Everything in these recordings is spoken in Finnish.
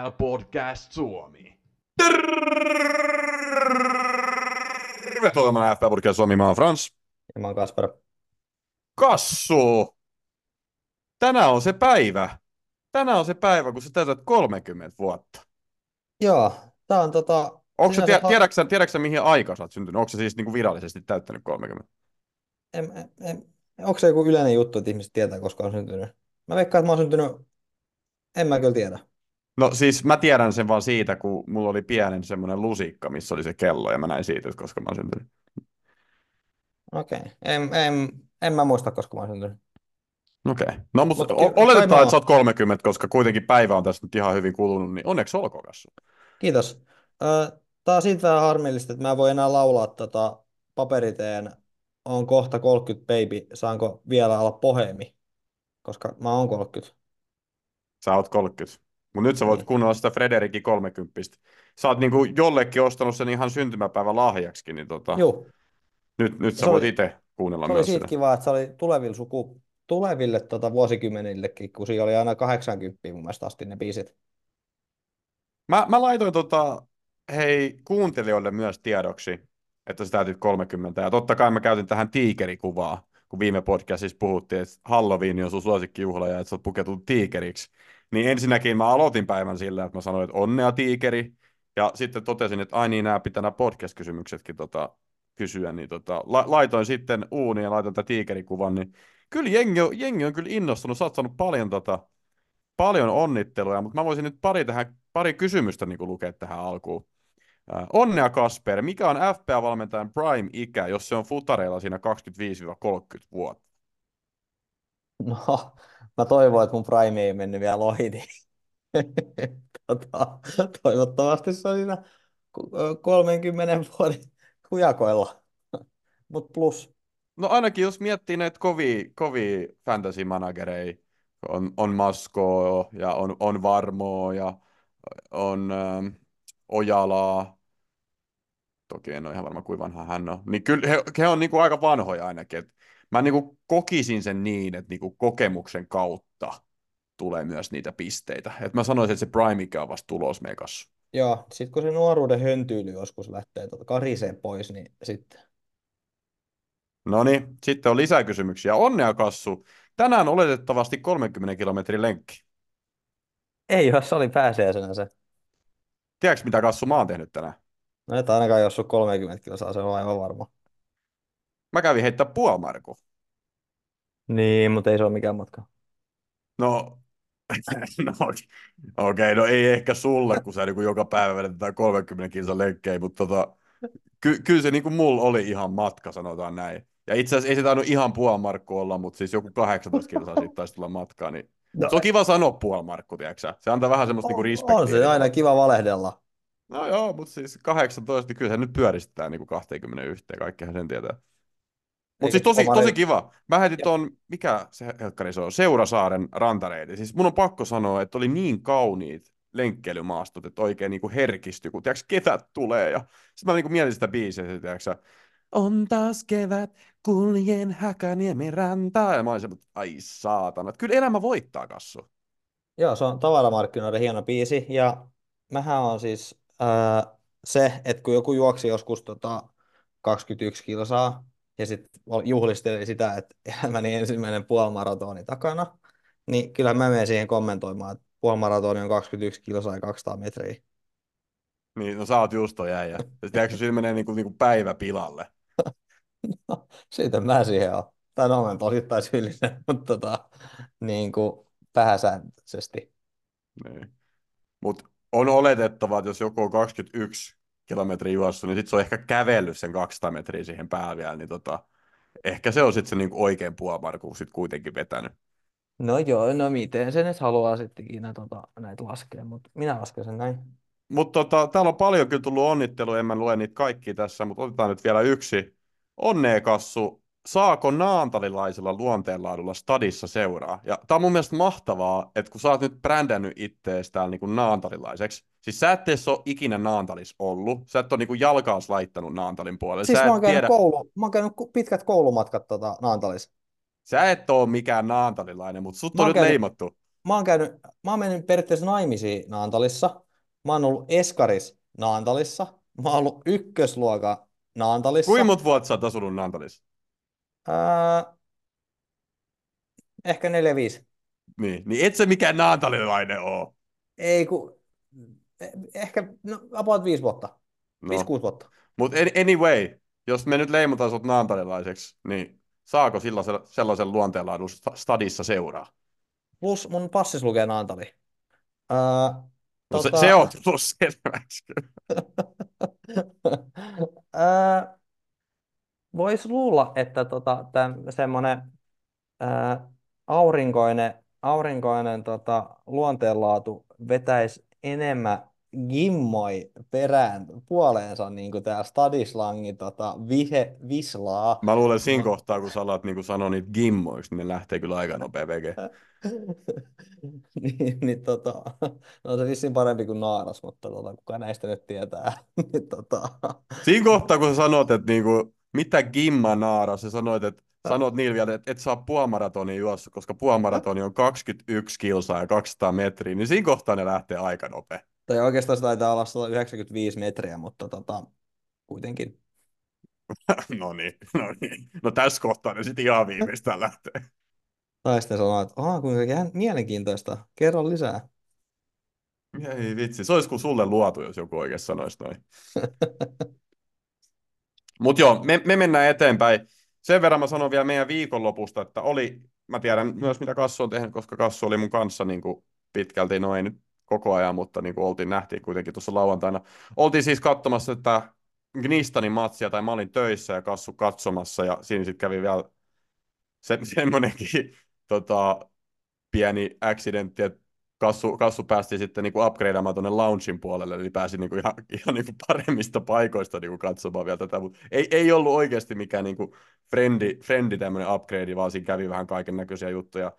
Podcast Suomi. Tervetuloa olemaan FB Podcast Suomi, mä oon Frans. Ja mä oon Kasper. Kassu! Tänään on se päivä. Tänään on se päivä, kun sä täytät 30 vuotta. Joo, tää on Onko sä, sinänsä tiedätkö sä, mihin aikaan sä oot syntynyt? Onko sä siis niinku virallisesti täyttänyt 30? onko se joku yleinen juttu, että ihmiset tietää, koska on syntynyt? Mä veikkaan, että mä oon syntynyt, en mä kyllä tiedä. No siis mä tiedän sen vaan siitä, kun mulla oli pienen semmoinen lusikka, missä oli se kello, ja mä näin siitä, että koska mä oon syntynyt. Okei, en mä muista, koska mä oon syntynyt. Okei. No mutta Mut kai mä oletetaan, että oon. sä oot 30, koska kuitenkin päivä on tässä nyt ihan hyvin kulunut, niin onneksi olkoon, Kassu. Kiitos. Tää on siitä vähän harmillista, että mä en voi enää laulaa paperiteen on kohta 30 baby, saanko vielä olla poheemi, koska mä oon 30. Sä oot 30. Mutta nyt sä voit Niin. kuunnella sitä Frederikin 30. Sä oot niinku jollekin ostanut sen ihan syntymäpäivä lahjaksi, niin Juu, nyt ja sä voit itse kuunnella se oli myös siitä sitä. kiva, että se oli tuleville vuosikymmenillekin, kun siinä oli aina 80 mun mielestä asti ne biisit. Mä laitoin hei kuuntelijoille myös tiedoksi, että sä täytit 30. Ja totta kai mä käytin tähän tiikerikuvaa, kun viime podcastissa puhuttiin, että Halloween on sun suosikkijuhla ja että sä oot pukeutunut tiikeriksi. Niin ensinnäkin mä aloitin päivän sillä, että mä sanoin, että onnea tiikeri. Ja sitten totesin, että ai niin, nämä pitää nämä podcast-kysymyksetkin kysyä. Niin laitoin sitten uuniin ja laitoin tätä tiikerikuvan. Niin kyllä jengi on kyllä innostunut. Sä oot saanut paljon onnitteluja, mutta mä voisin nyt pari kysymystä niin lukea tähän alkuun. Onnea Kasper, mikä on FPA-valmentajan prime-ikä, jos se on futareilla siinä 25-30 vuotta? No, mä toivon, että mun prime ei mennyt vielä ohi, niin tota, toivottavasti se on siinä 30 vuoden hujakoilla. Mut plus, No ainakin jos miettii näitä kovia fantasy-managereja, on Maskoa ja on Varmoa ja on Ojalaa, toki en ole ihan varma kuinka vanha hän on, niin kyllä he on niinku aika vanhoja ainakin. Et mä niinku kokisin sen niin, että niinku kokemuksen kautta tulee myös niitä pisteitä. Et mä sanoisin, että se prime on vasta tulos mekassa. joo, sit kun se nuoruuden höntyily joskus lähtee karisee pois, niin sitten. No niin, sitten on lisää kysymyksiä. Onnea Kassu. Tänään oletettavasti 30 kilometrin lenkki. Ei, jos se oli pääsiäisenä se. Tiedätkö mitä Kassu mä oon tehnyt tänään? No et ainakaan jos sun 30 kilsaa, se on aivan varma. Mä kävin heittää puolimarkku. Niin, mutta ei se ole mikään matka. No, no okei, no ei ehkä sulle, kun sä niin joka päivä vedetään 30 kilsan lenkkejä, mutta kyllä se niin kuin mulla oli ihan matka, sanotaan näin. Ja itse asiassa ei se tainnut ihan puolimarkku olla, mutta siis joku 18 kilsaa siitä taisi tulla matkaa. Niin... No, Se on kiva sanoa puolimarkku, tiedätkö sä? Se antaa vähän semmoista niinku on respektiä. se aina kiva valehdella. No joo, mutta siis 18, niin kyllä se nyt pyöristää niin kuin 21, kaikkihan sen tietää. Mutta Eikä siis tosi tuomari. kiva. Mä heitin tuon, mikä se helkkari se on, Seurasaaren rantareiti. Siis mun on pakko sanoa, että oli niin kauniit lenkkeilymaastot, että oikein niinku herkistyi, kun tiiäks, kevät tulee. Ja sitten mä niinku mietin sitä biisiä, tiiäks, on taas kevät, kuljen Hakaniemen rantaa. Ja mä olin semmoinen, ai saatana. Kyllä elämä voittaa, Kassu. Joo, se on tavaramarkkinoiden hieno biisi. Ja mähän on siis se, että kun joku juoksi joskus 21 kilsaa ja sitten juhlisteli sitä, että elämäni ensimmäinen puolimaratoni takana, niin kyllä mä menen siihen kommentoimaan, että puolimaratoni on 21 kilsaa ja 200 metriä. Niin, no sä oot just toi äijä. Ja tiedätkö, siinä menee niinku päivä pilalle. No, siitä mä siihen on. Tai no, olen tosittain syyllinen, mutta niin kuin pääsääntöisesti. Niin. Mutta on oletettava, että jos joku on 21 kilometriä juossut, niin sitten se on ehkä kävellyt sen 200 metriä siihen päälle vielä, niin ehkä se on sitten se niinku oikein puolimarkku sit kuitenkin vetänyt. No joo, no miten se nyt haluaa sitten ikinä näitä laskea, mutta minä lasken sen näin. Mutta täällä on paljon kyllä tullut onnitteluja, en mä lue niitä kaikki tässä, mutta otetaan nyt vielä yksi. Onnea Kassu, saako naantalilaisella luonteenlaadulla stadissa seuraa? Ja tää on mun mielestä mahtavaa, että kun sä oot nyt brändännyt ittees täällä niinku naantalilaiseksi, siis sä et edes ole ikinä Naantalis ollut, sä et ole niinku jalkaas laittanut Naantalin puolelle, Siis sä et tiedä, mä oon käynyt pitkät koulumatkat Naantalissa. sä et ole mikään naantalilainen, mutta sut Mä on oon nyt käynyt, leimattu. mä oon mennyt periaatteessa naimisiin Naantalissa. Mä oon ollut eskaris Naantalissa. Mä oon ollut ykkösluokan Kuinka Naantalissa. monta vuotta sä oot asunut Naantalissa? Ää, ehkä 4-5. Niin et se mikään naantalilainen oo. Ei ku, ehkä no, about 5 vuotta. No, 5-6 vuotta. mutta anyway, jos me nyt leimataan sut naantalilaiseksi, niin saako sellaisen luonteenlaadun stadissa seuraa? Plus mun passis lukee Naantali. Ää, No se tota, on tullut selväksi. ää, vois luulla, että semmoinen aurinkoinen luonteenlaatu vetäisi enemmän gimmoi perään puoleensa niin kuin tää stadislangi vislaa. Mä luulen siinä kohtaa, kun sä alat niin sanoa niitä gimmoiksi, niin ne lähtee kyllä aika nopea veke. niin, no se vissiin parempi kuin naaras, mutta kuka näistä nyt tietää. niin, Siinä kohtaa, kun sä sanot, että niinku, mitä gimma naara, sä sanoit, että sanot niille vielä, että et saa puolimaratonia juossa, koska puolimaratoni on 21 kilsaa ja 200 metriä, niin siinä kohtaa ne lähtee aika nopea. tai oikeastaan se taitaa olla 195 metriä, mutta kuitenkin. No niin, no niin. No tässä kohtaa ne sitten ihan viimeistään lähtee. Tai sitten sanoo, että kuinka mielenkiintoista, kerro lisää. Ei vitsi, se olisi kuin sulle luotu, jos joku oikein sanoisi noin. Mutta joo, me mennään eteenpäin. Sen verran mä sanon vielä meidän viikonlopusta, että mä tiedän myös mitä Kassu on tehnyt, koska Kassu oli mun kanssa niin kuin pitkälti noin nyt koko ajan, mutta niin kuin nähtiin kuitenkin tuossa lauantaina. Oltiin siis katsomassa että Gnistanin matsia, tai mä olin töissä ja Kassu katsomassa, ja siinä sitten kävi vielä semmoinenkin pieni accidentti, että Kassu päästi sitten niinku upgradeamaan tuonne loungein puolelle, eli pääsi niinku ihan niinku paremmista paikoista niinku katsomaan vielä tätä, mutta ei ollut oikeasti mikään niinku frendi tämmöinen upgrade, vaan siinä kävi vähän kaiken näköisiä juttuja.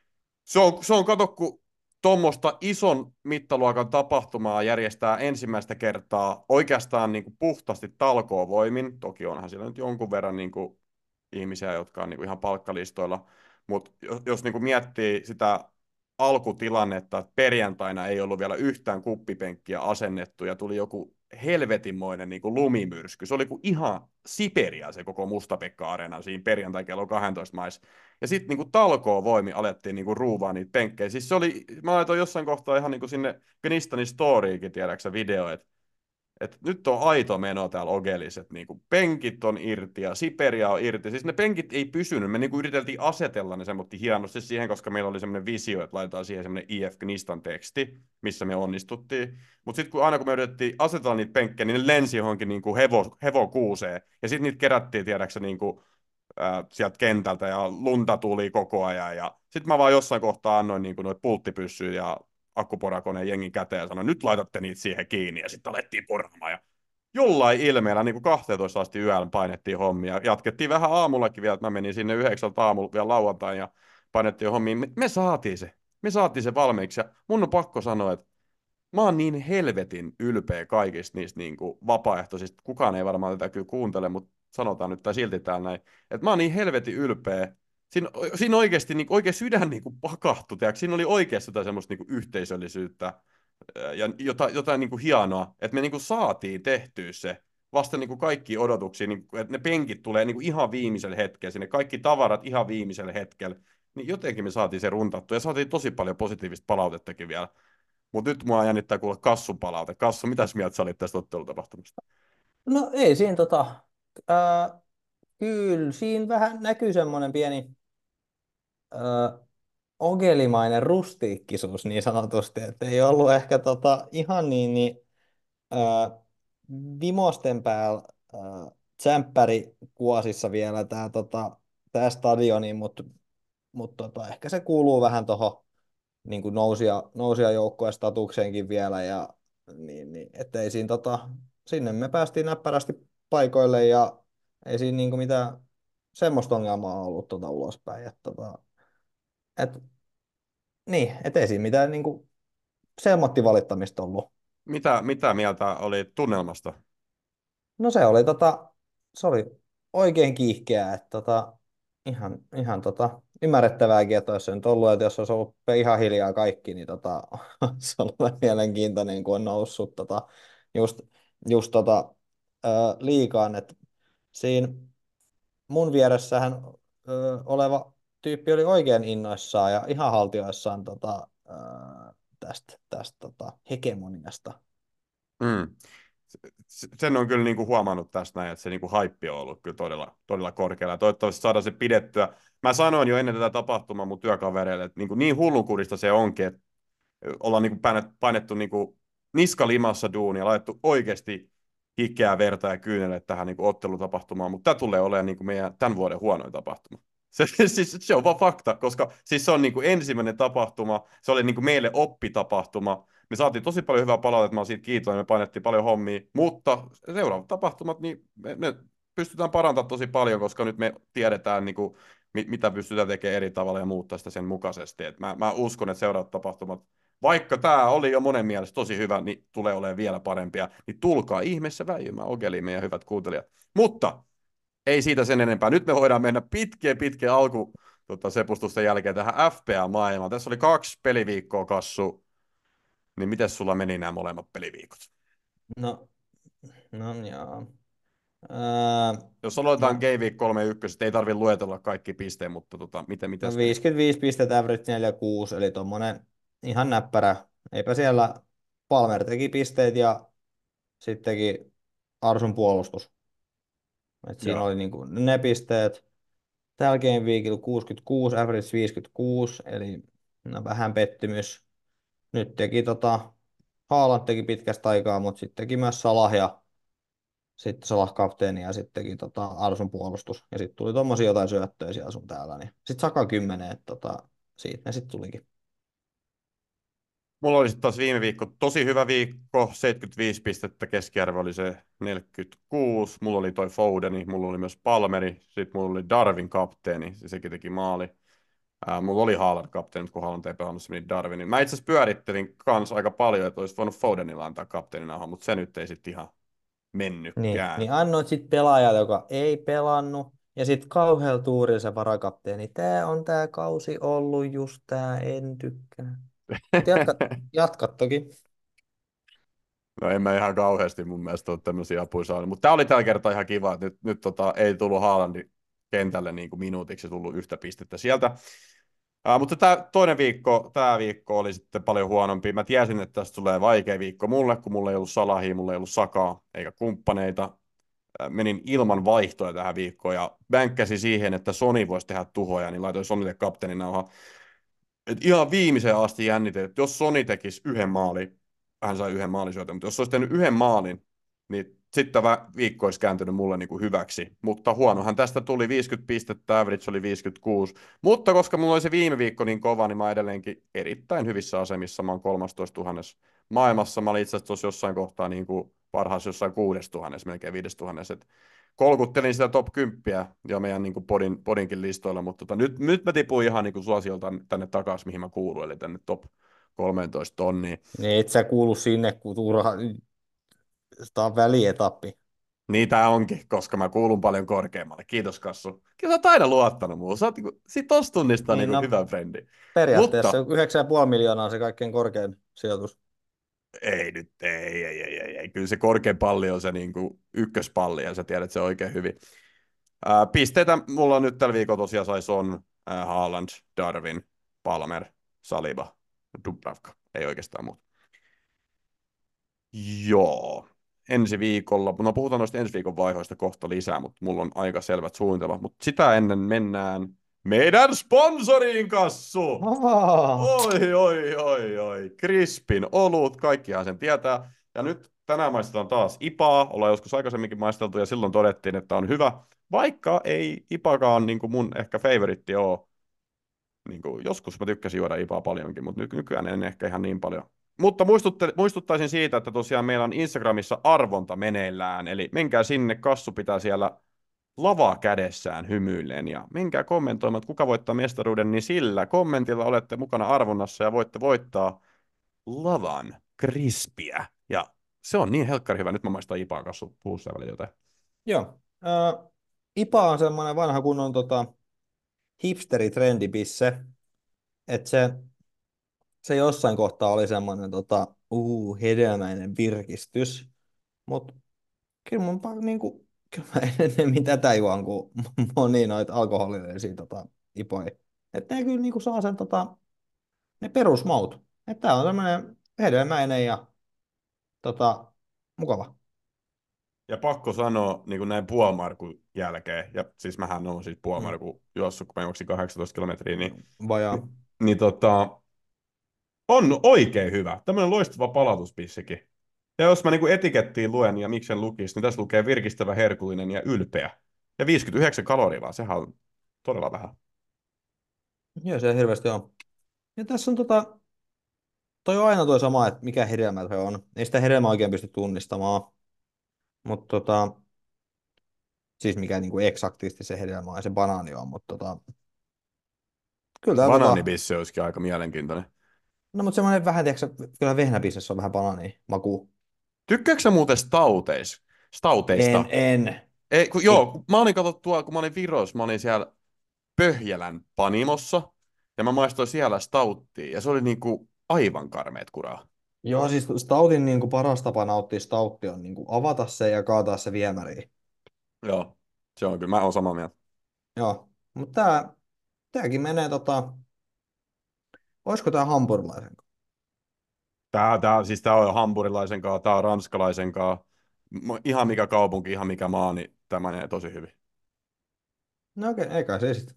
Se on kato, kun tuommoista ison mittaluokan tapahtumaa järjestää ensimmäistä kertaa oikeastaan niin kuin puhtaasti talkoovoimin. Toki onhan siellä nyt jonkun verran niin kuin ihmisiä, jotka on niin kuin ihan palkkalistoilla. Mutta jos niin kuin miettii sitä alkutilannetta, että perjantaina ei ollut vielä yhtään kuppipenkkiä asennettu ja tuli joku helvetinmoinen niin kuin lumimyrsky. Se oli kuin ihan Siberia se koko Musta-Pekka-areena siinä perjantai kello 12 maissa. Ja sitten niinku talkoo voimi alettiin niinku ruuvaa niitä penkkejä. Siis se oli, mä laitoin jossain kohtaa ihan niinku sinne Gnistanin storyikin, tiedäksä, video, että nyt on aito meno täällä Ogelis, että niinku penkit on irti ja Siberia on irti. Siis ne penkit ei pysynyt, me niinku yriteltiin asetella ne semmoitti hienosti siihen, koska meillä oli semmoinen visio, että laitetaan siihen semmoinen IF Gnistan teksti, missä me onnistuttiin. Mutta sitten aina kun me yritettiin asetella niitä penkkejä, niin ne lensi johonkin niinku hevokuuseen. Ja sitten niitä kerättiin, tiedäksä, niinku sieltä kentältä ja lunta tuli koko ajan. Ja sitten mä vaan jossain kohtaa annoin niin noita pulttipyssyjä ja akkuporakoneen jengin käteen ja sanoin, nyt laitatte niitä siihen kiinni ja sitten alettiin poraamaan. Ja jollain ilmeellä niin kuin 12 asti yöllä painettiin hommia. Jatkettiin vähän aamullakin vielä, että mä menin sinne 9 aamulla vielä lauantain ja painettiin hommia. Me saatiin se. Me saatiin se valmiiksi ja mun on pakko sanoa, että mä oon niin helvetin ylpeä kaikista niistä niin kuin vapaaehtoisista. Kukaan ei varmaan tätä kyllä kuuntele, mutta sanotaan nyt tai silti täällä näin. Että mä oon niin helvetin ylpeä. Siinä oikeasti niin, oikein sydän niin kuin pakahtui. Siinä oli oikeasti jotain semmoista niin kuin yhteisöllisyyttä ja jotain niin kuin hienoa, että me niin kuin saatiin tehtyä se vasta niin kuin kaikki odotuksia, niin kuin, että ne penkit tulee niin kuin ihan viimeisellä hetkellä, sinne kaikki tavarat ihan viimeisellä hetkellä, niin jotenkin me saatiin se runtattua ja saatiin tosi paljon positiivista palautettakin vielä. Mutta nyt mua jännittää kuulla Kassun palaute. Kassu, mitäs mieltä sä olit tästä ottelutapahtumasta? No ei siinä ää, kyllä siinä vähän näkyy semmoinen pieni ää, ogelimainen rustiikkisuus niin sanotusti, että ei ollut ehkä ihan niin ää, vimosten päällä tsemppäri kuosissa vielä tää stadioni, mutta ehkä se kuuluu vähän tuohon niin kuin nousia joukkojen statukseenkin vielä, ja ettei siinä sinne me päästiin näppärästi paikoille, ja ei siinä niin kuin mitään semmoista ongelmaa ollut ulospäin, et, niin, ettei siinä mitään niin kuin semmotti valittamista ollut. Mitä mieltä oli tunnelmasta? No se oli oikein kiihkeää, että ihan ymmärrettävääkin, että olisi se nyt ollut, että jos olisi ollut ihan hiljaa kaikki, niin se on ollut mielenkiintoinen, kun on noussut just, just liigaan, että siinä mun vieressähän oleva tyyppi oli oikein innoissaan ja ihan haltioissaan tästä hegemoniasta. Mm. Sen on kyllä niinku huomannut tästä näin, että se niinku haippi on ollut kyllä todella, todella korkealla. Toivottavasti saadaan se pidettyä. Mä sanoin jo ennen tätä tapahtumaa mun työkavereille, että niin hullunkurista se onkin, että ollaan niinku painettu niinku niskalimassa duunia, laitettu oikeasti hikeä, verta ja kyynelle tähän niinku ottelutapahtumaan, mutta tämä tulee olemaan niinku meidän tämän vuoden huonoin tapahtuma. Se on vaan fakta, koska siis se on niinku ensimmäinen tapahtuma, se oli niinku meille oppitapahtuma. Me saatiin tosi paljon hyvää palautetta, mä oon siitä kiitollinen, me painettiin paljon hommia, mutta seuraavat tapahtumat, niin me pystytään parantamaan tosi paljon, koska nyt me tiedetään, niinku, mitä pystytään tekemään eri tavalla ja muuttaa sitä sen mukaisesti. Et mä uskon, että seuraavat tapahtumat, vaikka tämä oli jo monen mielestä tosi hyvä, niin tulee olemaan vielä parempia. Niin tulkaa ihmeessä väijymään ogeliin, meidän hyvät kuuntelijat. Mutta ei siitä sen enempää. Nyt me voidaan mennä pitkien sepustusten jälkeen tähän FPA-maailmaan. Tässä oli 2 peliviikkoa, Kassu. Niin miten sulla meni nämä molemmat peliviikot? No, no joo. Jos aloitetaan No, Game Week 3 ykkösestä, ei tarvitse luetella kaikki pisteen, mutta no mitäs meni? 55 pistettä, average 46, eli tommonen ihan näppärä. Eipä siellä Palmer teki pisteet ja sittenkin Arsun puolustus. Et siinä Joo. oli niinku ne pisteet. Tällä Game Weekillä 66, average 56, eli no, vähän pettymys. Nyt teki Haaland teki pitkästä aikaa, mutta sitten teki myös Salah ja sitten Salah kapteeni ja sitten teki Arsun puolustus. Ja sitten tuli tommosia jotain syöttöjä siellä sun täällä. Niin. Sitten Saka 10, että siitä ne sitten tulikin. Mulla oli sitten taas viime viikko tosi hyvä viikko, 75 pistettä, keskiarvo oli se 46, mulla oli toi Fodeni, mulla oli myös Palmeri, sitten mulla oli Darwin kapteeni, sekin teki maali. Mulla oli Haaland kapteeni, mutta kun Haaland ei pelannut, se meni Darwinin. Mä itse asiassa pyörittelin kans aika paljon, että olisi voinut Fodenilla antaa kapteenina, mutta se nyt ei sitten ihan mennytkään. Niin annoit sitten pelaajalle, joka ei pelannut. Ja sitten kauhealla tuurilla se varakapteeni. Tää on tää kausi ollut just tää, en tykkää. Mutta jatka toki. No en mä ihan kauheasti mun mielestä ole tämmöisiä apuja saanut, mutta tämä oli tällä kertaa ihan kiva, että nyt ei tullut Haalandin kentälle niin kuin minuutiksi tullut yhtä pistettä sieltä. Mutta tämä viikko oli sitten paljon huonompi. Mä tiesin, että tästä tulee vaikea viikko mulle, kun mulla ei ollut Salahia, mulla ei ollut Sakaa eikä kumppaneita. Menin ilman vaihtoja tähän viikkoon ja bänkkäsin siihen, että Sony voisi tehdä tuhoja, niin laitoin Sonille kapteeninauhan. Et ihan viimeiseen asti jännitin, että jos Sony tekisi yhden maalin, hän sai yhden maalisyötön, mutta jos se olisi tehnyt yhden maalin, niin sitten tämä viikko olisi kääntynyt mulle niin kuin hyväksi. Mutta huonohan tästä tuli 50 pistettä, average oli 56. Mutta koska mulla oli se viime viikko niin kova, niin mä oon edelleenkin erittäin hyvissä asemissa. Mä oon 13 000 maailmassa. Mä olin itse asiassa jossain kohtaa niin kuin parhaassa jossain 6 000, melkein 5 000. Kolkuttelin sitä top 10 ja meidän niin kuin podinkin listoilla, mutta nyt mä tipuin ihan niin kuin suosiolta tänne takaisin, mihin mä kuulun, eli tänne top 13 tonniin. Niin et sä kuulu sinne, kun tämä on välietappi. Niitä onkin, koska mä kuulun paljon korkeammalle. Kiitos, Kassu. Kyllä sä oot aina luottanut muuhun. Sit tossa tunnistaa Niin niinku no, hyvän frendi. periaatteessa Mutta 9,5 miljoonaa on se kaikkein korkein sijoitus. ei nyt, ei. Kyllä se korkein palli on se niinku ykköspalli, ja sä tiedät se oikein hyvin. Pisteitä mulla nyt tällä viikolla tosiaan sai Son, Haaland, Darwin, Palmer, Saliba, Dubravka. Ei oikeastaan muuta. Joo. Ensi viikolla, no puhutaan noista ensi viikon vaihoista kohta lisää, mutta mulla on aika selvät suunnitelmat. Mutta sitä ennen mennään meidän sponsoriin, Kassu! Oi. Crispin olut, kaikkihan sen tietää. Ja nyt tänään maistetaan taas IPAa, ollaan joskus aikaisemminkin maisteltu ja silloin todettiin, että on hyvä. Vaikka ei IPAkaan niin kuin mun ehkä favoritti ole. Niin kuin, joskus mä tykkäsin juoda IPAa paljonkin, mutta nykyään en ehkä ihan niin paljon. Mutta muistuttaisin siitä, että tosiaan meillä on Instagramissa arvonta meneillään, eli menkää sinne, Kassu pitää siellä lavaa kädessään hymyilleen, ja menkää kommentoimaan, että kuka voittaa mestaruuden, niin sillä kommentilla olette mukana arvonnassa, ja voitte voittaa lavan krispiä. Ja se on niin helkkari hyvä, nyt mä maistan IPAa, Kassu, puhu sä välillä jotain. Joo. IPA on semmoinen vanha kunnon hipsteri-trendipisse, että se jossain kohtaa oli semmoinen hedelmäinen virkistys, mutta kyllä niinku, kyllä mä enemmän tätä juon kuin moni noita alkoholillisia ipoja. Että ne kyllä niinku saa sen ne perusmaut. Että tää on tämmöinen hedelmäinen ja mukava. Ja pakko sanoa niin kuin näin puolimarkun jälkeen, ja siis mähän on siis Mm. puolimarkun juossut, kun mä juoksin 18 kilometriä, Vajaa. niin on oikein hyvä. Tämmöinen loistava palautuspissikin. Ja jos mä niin kuin etikettiin luen ja miksen lukisi, niin tässä lukee virkistävä, herkullinen ja ylpeä. Ja 59 kaloria vaan, sehän on todella vähän. Joo, se hirveästi on. Ja tässä on toi on aina toi sama, että mikä hedelmä se on. Ei sitä hedelmää oikein pysty tunnistamaan. Mutta siis mikä niinku eksaktisti se hedelmä on, se banaani on. Mutta kyllä tää Banaanibissi olisikin aika mielenkiintoinen. no mutta semmoinen vähän, tiedätkö, kyllä vehnäpissessä on vähän banaania maku. Tykkääkö sä muuten En, stauteista? en. Ei, Ei. kun mä olin katsottua, kun mä olin Virossa, mä olin siellä Pöhjälän panimossa, ja mä maistoin siellä stauttia, ja se oli niinku aivan karmeet kuraa. Joo, siis stoutin niinku paras tapa nauttia stauttia on niinku avata se ja kaataa se viemäriin. Joo, se on kyllä, mä oon samaa mieltä. Joo, mutta tääkin menee olisiko tää hampurilaisen? Siis tää on hampurilaisen kaa, tää on ranskalaisen kaa. Ihan mikä kaupunki, ihan mikä maa, niin tämä menee tosi hyvin. No okei, eikä se sitten.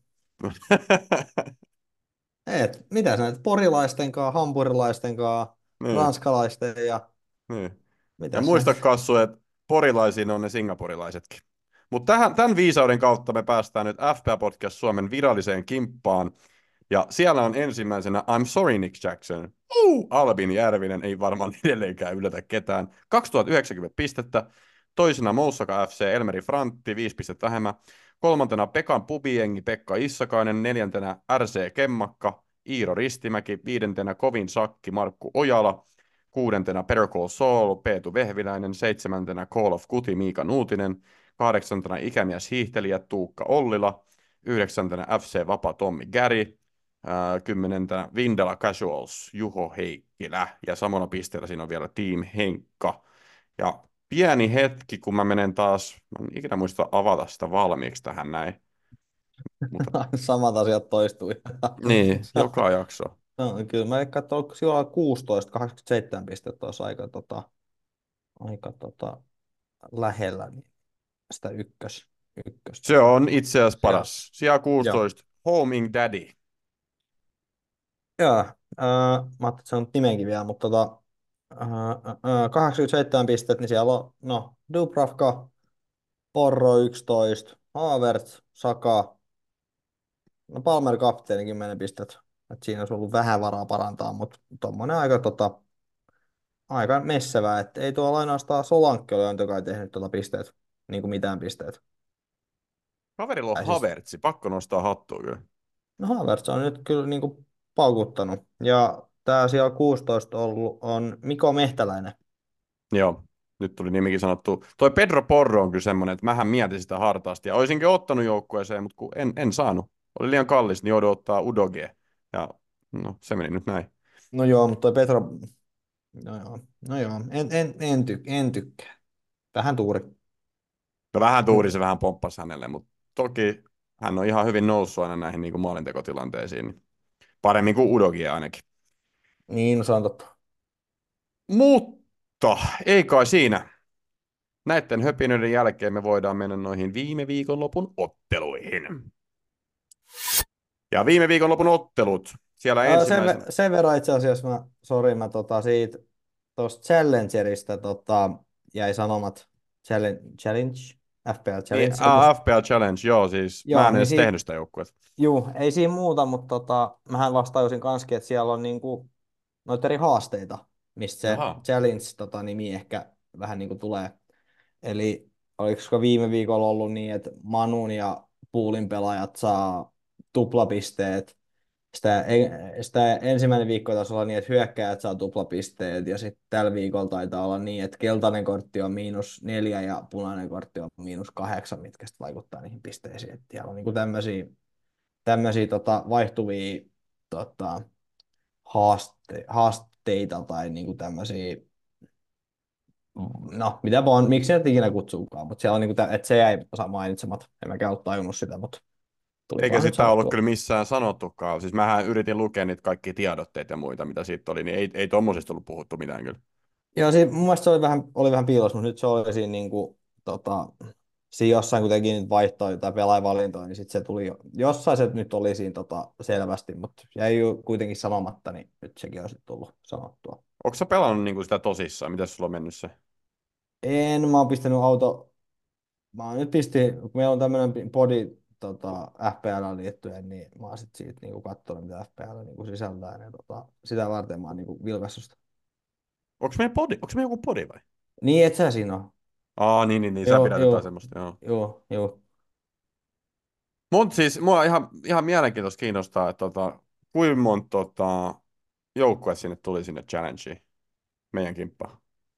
Mitä sä näet? Porilaisten kaa, hampurilaisten kaa, Niin, ranskalaisten ja niin. Ja mitä sä muista Kassu, että porilaisiin on ne singaporilaisetkin. Mutta tämän viisauden kautta me päästään nyt FPA Podcast Suomen viralliseen kimppaan. Ja siellä on ensimmäisenä I'm sorry Nick Jackson. Albin Järvinen ei varmaan edelleenkään yllätä ketään. 2090 pistettä. Toisena Moussaka FC Elmeri Frantti 5 pistettä vähemmän. Kolmantena Pekan pubijengi Pekka Issakainen. Neljäntenä RC Kemmakka Iiro Ristimäki. Viidentenä Kovin Sakki Markku Ojala. Kuudentena Better Call Saul Peetu Vehviläinen. Seitsemäntenä Call of Duty Miika Nuutinen. Kahdeksantena Ikämies hiihtelijä Tuukka Ollila. Yhdeksäntenä FC Vapa Tommi Gäri. Kymmenentenä Vindala Casuals Juho Heikkilä. Ja samana pisteellä siinä on vielä Team Henkka. Ja pieni hetki, kun mä menen taas, mä en ikinä muista avata sitä valmiiksi tähän näin. Mutta samat asiat toistuu. niin, joka jakso. No, kyllä mä katsoin, että sillä on 16, 87 pistettä olisi aika lähellä niin sitä ykköstä. Se on itse asiassa Siellä. paras. Sija Joo. 16, Homing Daddy. Joo, mä ajattelin, että se on nimenkin vielä, mutta 87 pistettä, niin siellä on, no, Dubravka, Porro 11, Havertz, Saka, no Palmer kapteeni 10 pistettä. Et siinä olisi ollut vähän varaa parantaa, mutta tuommoinen aika messevä, että ei tuolla ainoastaan Solankke ole joka ei tehnyt pisteet, niin kuin mitään pisteet. Kaverilla on Tai siis, Havertzi, pakko nostaa hattua kyllä. no Havertz on nyt kyllä niin kuin paukuttanut. Ja tämä siellä 16 ollut on Miko Mehtäläinen. Joo, nyt tuli nimikin sanottu. Toi Pedro Porro on kyllä semmoinen, että mähän mietin sitä hartaasti. Ja olisinkin ottanut joukkueeseen, mutta kun en saanut. Oli liian kallis, niin joudun ottaa Udogie. Ja no, se meni nyt näin. No joo, mutta toi Petro, no joo, en tykkää. Vähän tuuri. No vähän Mut, tuuri se vähän pomppasi hänelle, mutta toki hän on ihan hyvin noussut aina näihin niin kuin maalintekotilanteisiin. Niin paremmin kuin Udogie ainakin. niin, no se on totta. Mutta ei kai siinä. Näiden höpinöiden jälkeen me voidaan mennä noihin viime viikonlopun otteluihin. Ja viime viikonlopun ottelut. Siellä ensimmäisen... Sen verran itse asiassa mä siitä tuosta Challengerista jäi sanomat Challenge, FPL Niin, Challenge. Joku, FPL Challenge, joo siis. Mä joo, en niin edes tehnyt sitä joukkuetta. juu, ei siinä muuta, mutta mähän vasta tajusin kanssa, että siellä on niinku noita eri haasteita, mistä se Jaha. Challenge-nimi ehkä vähän niinku tulee. Eli oliko viime viikolla ollut niin, että Manun ja Poolin pelaajat saa tuplapisteet. Sitä ensimmäinen viikko taisi olla niin, että hyökkäjät saa tuplapisteet, ja sitten tällä viikolla taitaa olla niin, että keltainen kortti on -4 ja punainen kortti on -8, mitkä sitten vaikuttaa niihin pisteisiin. Että siellä on niinku tämmöisiä tämmöisiä vaihtuvia tota, haasteita tai niinku tämmöisiä, no mitä vaan, miksi se nyt ikinä kutsuukaan, mutta siellä on niinku, että se jäi mainitsematta, en mäkään ole tajunnut sitä, mutta tuli Eikä vaan nyt sitä ollut sanottua. kyllä missään sanottukaan. Siis mähän yritin lukea niitä kaikki tiedotteita ja muita, mitä siitä oli, niin ei tommosista ollut puhuttu mitään kyllä. Joo, mun mielestä se oli vähän piilossa, mutta nyt se oli siinä, niinku, siinä jossain kuitenkin nyt vaihtoi tai pelaajavalintoja, niin sitten se tuli jossain se nyt oli siinä selvästi, mutta jäi jo kuitenkin sanomatta, niin nyt sekin olisi tullut sanottua. Onko sä pelannut niinku sitä tosissaan? Miten sulla on mennyt se? Mä oon pistänyt mä oon nyt kun meillä on tämmöinen podi FPL liittyen, niin mä oon sit siitä niinku katsonut, mitä FPL niinku sisältää, ja sitä varten mä oon niinku vilkaissut sitä. Onko meidän joku podi vai? Niin, et sä siinä on. Niin, sä Joo, pidät jotain joo, semmoista, joo. joo, joo. Mut siis, mua ihan mielenkiintoista kiinnostaa, että kuinka monta joukkue sinne tuli sinne challengeen, meidän kimppaan.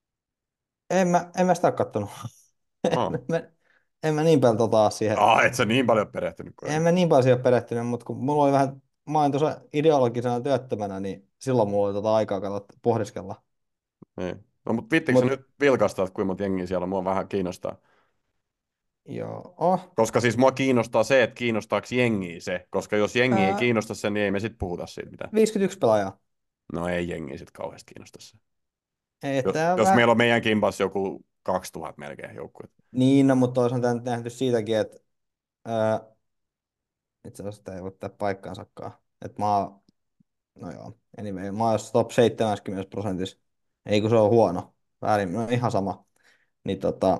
En mä sitä ole kattonut. Oh. En mä niin paljon siihen. Et sä niin paljon perehtynyt En kuin. mä niin paljon siihen perehtynyt, mutta kun mulla oli vähän, mä olin tuossa ideologisena työttömänä, niin silloin mulla oli aikaa pohdiskella. Niin. No mut viittikö sä Mut nyt vilkaista, että kuinka monta jengiä siellä on? Mua vähän kiinnostaa. joo, Koska siis mua kiinnostaa se, että kiinnostaako jengiä se. Koska jos jengi ei ää, kiinnosta sen, niin ei me sit puhuta siitä mitään. 51 pelaajaa. No ei jengi sit kauheasti kiinnosta se. Ei, Jos meillä on meidän kimpassa joku 2000 melkein joukkuetta. niin, no, mutta toisaalta tämä nyt nähty siitäkin, että ää, itse asiassa tämä ei voi pitää paikkaansakaan. Että no joo, anyway, mä oon jos top 70%. Ei kun se on huono. Väärin, no ihan sama. Niin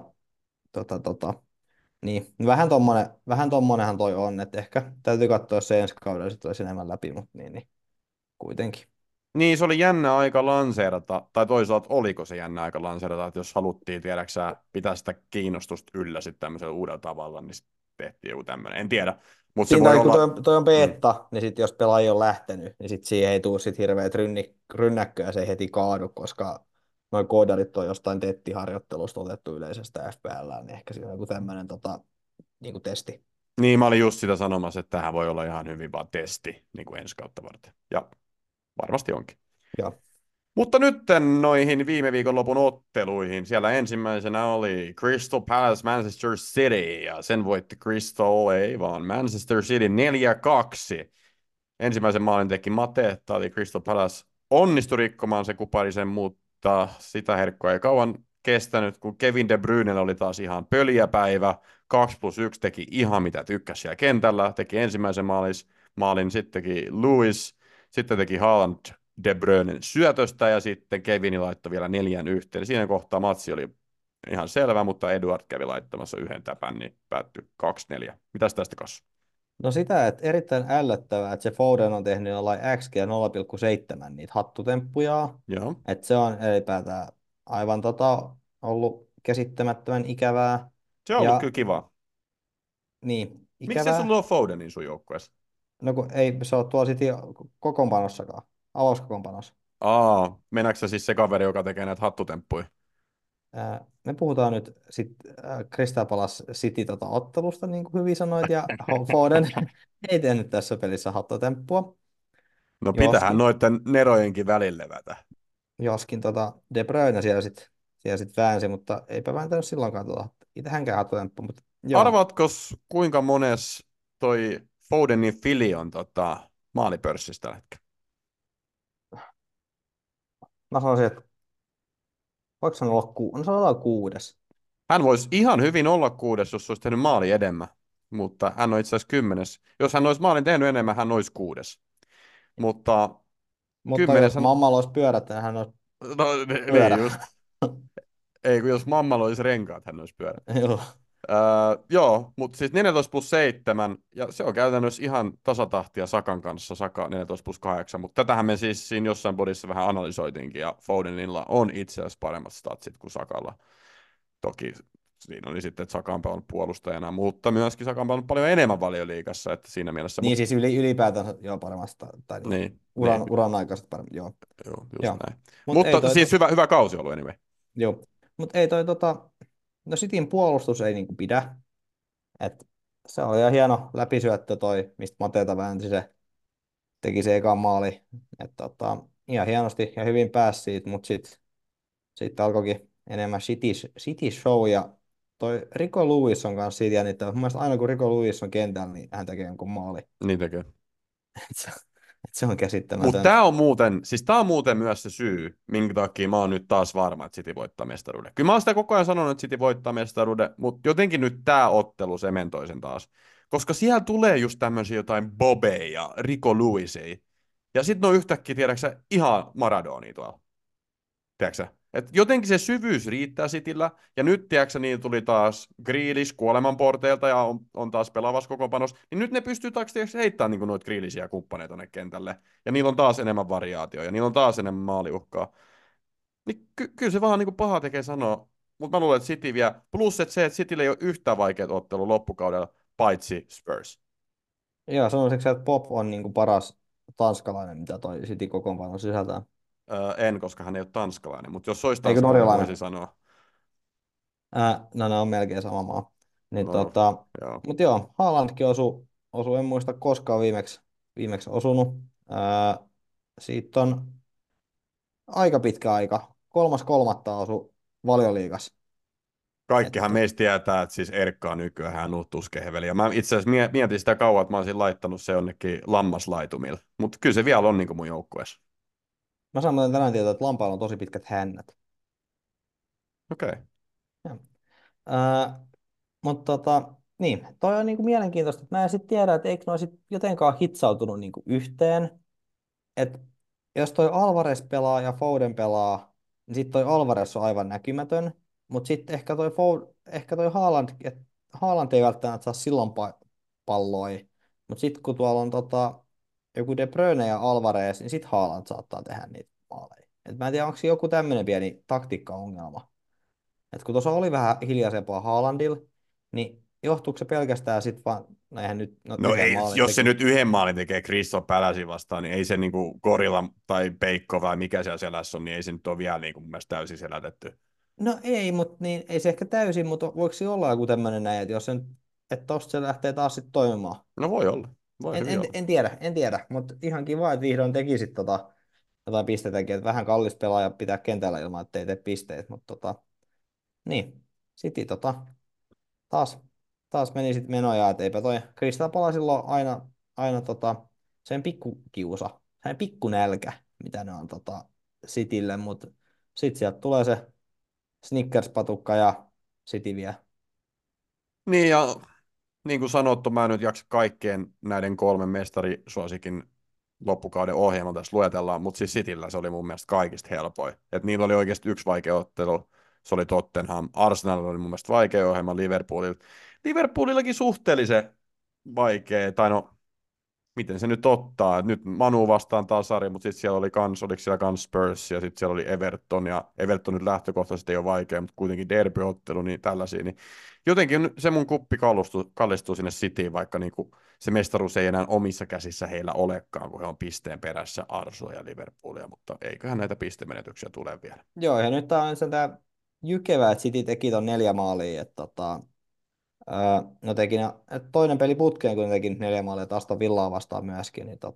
tota, tota, niin, vähän tommonenhan toi on, että ehkä täytyy katsoa se ensi kaudella, sitten olisi enemmän läpi, mutta niin, kuitenkin. Niin, se oli jännä aika lanseerata, tai toisaalta oliko se jännä aika lanseerata, että jos haluttiin, tiedäksä, pitää sitä kiinnostusta yllä sitten tämmöisellä uudella tavalla, niin sit tehtiin joku tämmöinen. En tiedä, mutta se Siinä voi kun olla. toi on Mm. beta, niin sitten jos pelaaja on lähtenyt, niin sitten siihen ei tule sit hirveät rynnäkköä, se ei heti kaadu, koska noin koodarit on jostain tettiharjoittelusta otettu yleisestä FPL, niin ehkä siinä on joku tämmöinen niin testi. Niin, mä olin just sitä sanomassa, että tähän voi olla ihan hyvin vaan testi niin kuin ensi kautta varten. Ja varmasti onkin. Joo. Mutta nyt noihin viime viikonlopun otteluihin. Siellä ensimmäisenä oli Crystal Palace Manchester City, ja sen voitti Crystal, ei vaan Manchester City 4-2. Ensimmäisen maalin teki Mateta, eli Crystal Palace onnistui rikkomaan se kuparisen, mutta sitä herkkoa ei kauan kestänyt, kun Kevin De Bruyne oli taas ihan pöljäpäivä. 2+1 teki ihan mitä tykkäsi siellä kentällä, teki ensimmäisen maalin sitten teki Lewis, sitten teki Haaland De Bruynen syötöstä ja sitten Kevin laittoi vielä 4-1. Siinä kohtaa matsi oli ihan selvä, mutta Eduard kävi laittamassa yhden täpän, niin päättyi 2-4. Mitäs tästä kanssa? No sitä, että erittäin ällöttävää, että se Foden on tehnyt jollain XG 0,7 niitä hattutemppuja. Joo. Että se on ylipäätään aivan ollut käsittämättömän ikävää. Se on ollut kyllä Ja kiva. niin, Miksi ei sulla ikävää. ole Fodenin sun joukkueessa? No kun ei se ole tuolla City kokoonpanossakaan, avauskokoonpanossa. Meneekö se siis se kaveri, joka tekee näitä hattutemppuja? Me puhutaan nyt Crystal Palace City ottelusta, niin kuin hyvin sanoit, ja Foden ei tehnyt tässä pelissä hattotemppua. No pitähän Joskin, noiden nerojenkin välillä levätä. joskin De Bruyne siellä sit väänsi, mutta eipä vääntänyt silloinkaan itse hänkään hattotemppu, mutta joo. Arvaatko, kuinka mones toi Fodenin fili on maalipörssissä tällä hetkellä? Mä sanoisin, että voiko se olla no se on 6. Hän voisi ihan hyvin olla 6, jos olisi tehnyt maali enemmän, mutta hän on itse asiassa 10. Jos hän olisi maalin tehnyt enemmän, hän olisi 6. Mutta Mutta 10. jos mamma olisi pyörättänyt, hän olisi No niin pyörä. just. Ei, kun jos mammalla olisi renkaat, hän olisi pyörä. Joo. Joo, mutta siis 14+7, ja se on käytännössä ihan tasatahtia Sakan kanssa, Saka 14+8, mutta tätähän me siis siinä jossain bodissa vähän analysoitiinkin, ja Fodenilla on itse asiassa paremmat statsit kuin Sakalla. Toki siinä oli sitten, että Saka on pelannut puolustajana, mutta myöskin Saka on pelannut paljon enemmän Valioliigassa, että siinä mielessä. Niin siis ylipäätään joo paremmasta, tai niin Niin, niin, uran aikaiset paremmin, joo. joo, just Joo. näin. Mutta ei Mutta toi, siis hyvä kausi ollut anyway. joo. Mut ei toi no Cityn puolustus ei niinku pidä. Et se oli ihan hieno läpisyöttö toi, mistä Mateta väänsi se, teki se ekan maali. Ihan hienosti ja hyvin pääsi siitä, mutta sitten alkoikin enemmän city show ja toi Rico Lewis on kanssa siitä jännittävä. Mun mielestä aina kun Rico Lewis on kentällä, niin hän tekee jonkun maali. Niin tekee. Et se, et se on Mutta käsittämätöntä. tämä on muuten, siis tämä on muuten myös se syy, minkä takia mä oon nyt taas varma, että City voittaa mestaruuden. Kyllä mä oon sitä koko ajan sanonut, että City voittaa mestaruuden, mutta jotenkin nyt tämä ottelu sementoi sen taas. Koska siellä tulee just tämmöisiä jotain Bobeja ja Rico Lewisia. Ja sitten on yhtäkkiä, tiedäksä, ihan Maradonia tuolla. Tiedätkö? Et jotenkin se syvyys riittää Cityllä, ja nyt tiedätkö, niin tuli taas Grealish kuolemanporteilta ja on taas pelaavassa kokoonpanossa, niin nyt ne pystyy taas heittämään niin noita Grealishia kumppaneita tonne kentälle, ja niillä on taas enemmän variaatioa, ja niillä on taas enemmän maaliuhkaa. Niin kyllä se vaan niin paha tekee sanoa, mutta mä luulen, että City vie, plus että se, että Cityllä ei ole yhtään vaikeaa ottelu loppukaudella, paitsi Spurs. Joo, sanoisinko, että Pop on niinku paras tanskalainen, mitä toi City kokoonpano sisältää? En, koska hän ei ole tanskalainen, mutta jos olisi Eikö tanskalainen, voisi norjalainen? sanoa. No ne on melkein sama maa. Niin No, joo. mutta joo, Haalandkin osu, en muista koskaan viimeksi osunut. Siitä on aika pitkä aika. 3.3. osu Valioliigas. Kaikkihan Että, meistä tietää, että siis Erkka on nykyään hän nuttuskehveli. Ja mä itse asiassa mietin sitä kauan, että mä olisin laittanut se jonnekin lammaslaitumille. Mutta kyllä se vielä on niin kuin mun joukkueessa. mä saan muuten tänään tietää, että lampailla on tosi pitkät hännät. Okei. Okay. Joo. Ää, mutta niin, toi on niinku mielenkiintoista, että mä en sitten tiedä, että eikö ne olisi jotenkaan hitsautunut niinku yhteen. Et jos toi Alvarez pelaa ja Foden pelaa, niin sitten toi Alvarez on aivan näkymätön. Mutta sitten ehkä toi Haaland, Haaland ei välttämättä saa silloin palloi. Mutta sitten kun tuolla on joku De Bruyne ja Alvarez, niin sitten Haaland saattaa tehdä niitä maaleja. Et mä en tiedä, onko se joku tämmöinen pieni taktiikkaongelma. Et kun tuossa oli vähän hiljaisempaa Haalandilla, niin johtuuko se pelkästään sitten vaan, no eihän nyt no No yhden ei, maalin jos se teki. nyt yhden maalin tekee Crystal Palacein vastaan, niin ei se niinku Gorilla tai Peikko vai mikä siellä selässä on, niin ei se nyt ole vielä niinku mun mielestä täysin selätetty. No ei, mutta niin, ei se ehkä täysin, mutta voiko se olla joku tämmöinen näin, että jos sen, että tosta se lähtee taas sitten toimimaan. No voi olla. Voi En, hyvin en, olla. en tiedä, mutta ihan kiva, että vihdoin tekisit jotain pisteitäkin, että vähän kallis pelaaja pitää kentällä ilman, että ei tee pisteet, mutta niin, City taas, taas meni sitten menoja, että eipä toi Crystal Palacella ole aina sen pikkukiusa, sen pikkunälkä, mitä ne on Citylle, mutta sitten sieltä tulee se Snickers-patukka ja City vie. Niin ja niin kuin sanottu, mä en nyt jaksa kaikkien näiden kolmen mestarisuosikin loppukauden ohjelma tässä luetellaan, mutta siis Cityllä se oli mun mielestä kaikista helpoin. Et niillä oli oikeasti yksi vaikea ottelu, se oli Tottenham. Arsenal oli mun mielestä vaikea ohjelma Liverpoolilla. Liverpoolillakin suhteellisen vaikea, tai no miten se nyt ottaa. Et nyt Manu vastaan taas sarja, mutta sitten siellä oli oliko siellä kans Spurs ja sitten siellä oli Everton, ja Everton nyt lähtökohtaisesti ei ole vaikea, mutta kuitenkin derbyottelu, niin tällaisia. Niin jotenkin se mun kuppi kallistuu sinne Cityin, vaikka niinku se mestaruus ei enää omissa käsissä heillä olekaan, kun he on pisteen perässä Arsua ja Liverpoolia, mutta eiköhän näitä pistemenetyksiä tule vielä. Joo, ja nyt on tämä jykevä, että City teki ton 4 maalia, että no teki että toinen peli putkeen, kun ne teki 4 maalia, että Aston Villaa vastaan myöskin, niin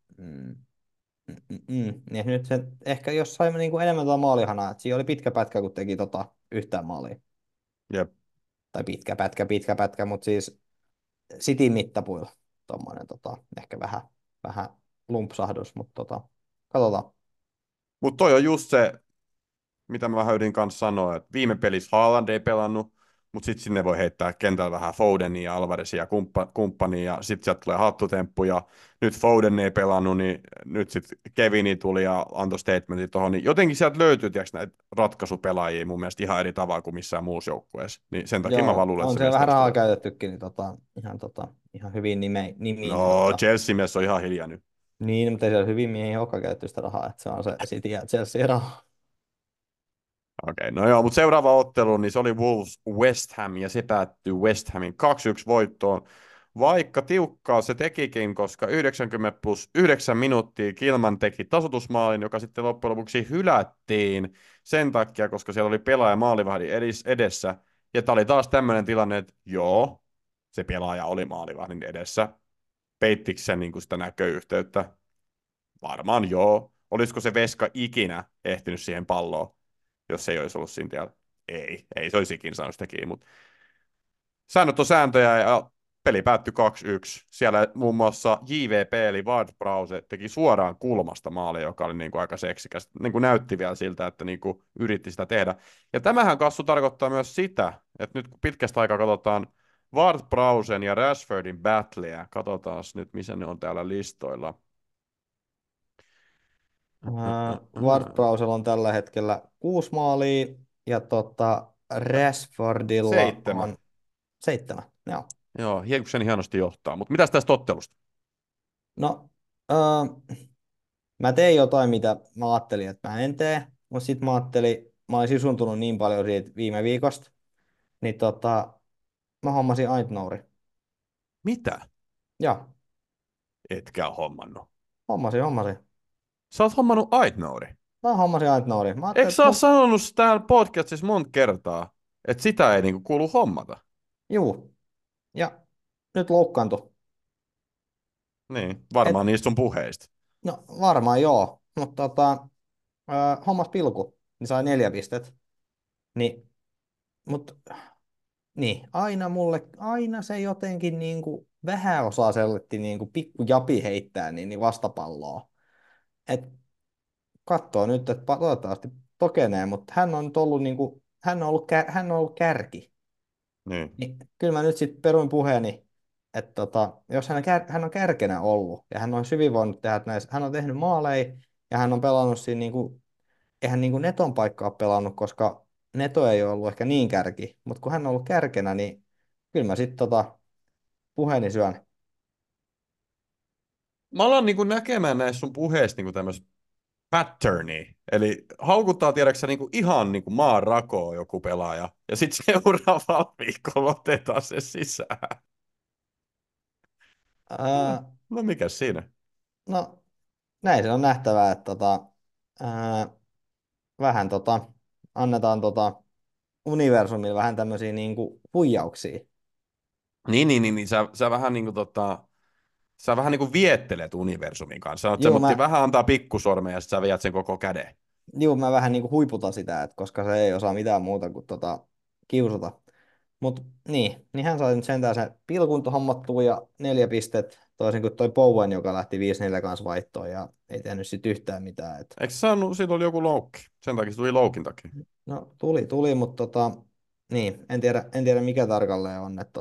niin nyt se ehkä jos saimme niinku enemmän tuota maalihanaa, että siinä oli pitkä pätkä, kun teki yhtään maalia. Jep. Tai pitkä pätkä, mutta siis Cityn mittapuilla tuommoinen ehkä vähän lumpsahdus, mutta katsotaan. Mutta toi on just se, mitä mä vähän ydin kanssa sanoa, että viime pelissä Haaland ei pelannut, mutta sitten sinne voi heittää kentällä vähän Fodenia ja Alvarezia ja kumppania, ja sitten sieltä tulee hattutemppu, ja nyt Foden ei pelannut, niin nyt sitten Kevini tuli ja antoi statementin tuohon, niin jotenkin sieltä löytyy näitä ratkaisupelaajia mun mielestä ihan eri tavalla kuin missään muussa joukkueessa, niin sen takia mä vaan Joo, luulen, että on se se vähän mestaruus rahaa tulee. käytettykin, niin ihan hyvin nimiin, No, mutta Chelsea-mies on ihan hiljaa nyt. niin, mutta ei siellä hyvin miehiä olekaan käytetty sitä rahaa, että se on se City ja Chelsea rahaa. Okei, no joo, mutta seuraava ottelu, niin se oli Wolves West Ham, ja se päättyi West Hamin 2-1 voittoon. Vaikka tiukkaa se tekikin, koska 90 plus 9 minuuttia Kilman teki tasoitusmaalin, joka sitten loppujen lopuksi hylättiin sen takia, koska siellä oli pelaaja maalivahdin edessä. Ja tämä oli taas tämmöinen tilanne, että joo, se pelaaja oli maalivahdin edessä. Peittikö se niin kuin sitä näköyhteyttä? Varmaan joo. Olisiko se veska ikinä ehtinyt siihen palloon, jos se ei olisi ollut siinä tiellä? Ei se olisi ikinä saanut sitä kiinni, mutta säännöt on sääntöjä ja peli päättyi 2-1. Siellä muun muassa JVP eli Ward Prowse teki suoraan kulmasta maali, joka oli niin kuin aika seksikäs. Niin kuin näytti vielä siltä, että niin kuin yritti sitä tehdä. Ja tämähän kassu tarkoittaa myös sitä, että nyt kun pitkästä aikaa katsotaan Ward Prowsen ja Rashfordin battleä, katsotaan nyt missä ne on täällä listoilla. Ward-Prowsella on tällä hetkellä 6 maalia ja Rashfordilla 7. on 7. Joo. Joo, Hieksen hienosti johtaa. Mutta mitäs tästä ottelusta? No, äh, mä tein jotain, mitä mä ajattelin, että mä en tee, mutta sitten mä ajattelin, mä olin sisuntunut niin paljon siitä viime viikosta, niin mä hommasin Aitnouri. Mitä? Joo, Etkä ole hommannut. hommasin. Sä oot hommannut Aitnouri. Mä hommasin Aitnouri. Mä Eikö ajattelin, sä ole sanonut täällä podcastissa monta kertaa, että sitä ei niinku kuulu hommata? juu, ja nyt loukkaantui. Niin, Et, varmaan niistä sun puheista. no varmaan joo, mutta hommas pilku, niin sai 4 pistettä. Niin, mutta niin, aina se jotenkin niinku vähän osaa selletti niinku pikku japi heittää niin vastapalloa. Et katsoo nyt, että toivottavasti tokenee, mutta hän on nyt ollut niinku, hän on ollut kärki. Niin. Niin, kyllä mä nyt sitten peruin puheeni, että jos hän on kärkenä ollut ja hän on hyvin voinut tehdä näissä, hän on tehnyt maaleja ja hän on pelannut siinä niinku, eihän niinku Neton paikkaa pelannut, koska Neto ei ole ollut ehkä niin kärki, mutta kun hän on ollut kärkenä, niin kyllä mä sitten puheeni syön. Mä alan niinku näkemään näissä sun puheissa niinku tämmöistä patternia. Eli haukuttaa, tiedäksä, niinku ihan niinku maan rakoon joku pelaaja. Ja sitten seuraavalla viikolla otetaan se sisään. Ää, No mikä siinä? no näin se on nähtävää, että ää, vähän annetaan universumille vähän tämmöisiä niinku huijauksia. Niin. Sä vähän niinku viettelet universumin kanssa. Sanot, Joo, mutta vähän antaa pikkusormen ja sitten sä viet sen koko käden. mä vähän niinku huiputan sitä, että koska se ei osaa mitään muuta kuin kiusata. Mutta niin hän sai nyt sentään sen pilkunto hommattua ja 4 pistettä, toisin kuin toi Bowen, joka lähti 5-4 kanssa vaihtoon ja ei tehnyt sit yhtään mitään. Eikö sä saanut, siitä oli joku loukki? Sen takia se tuli loukin takia. No tuli, mutta niin, en tiedä mikä tarkalleen on, että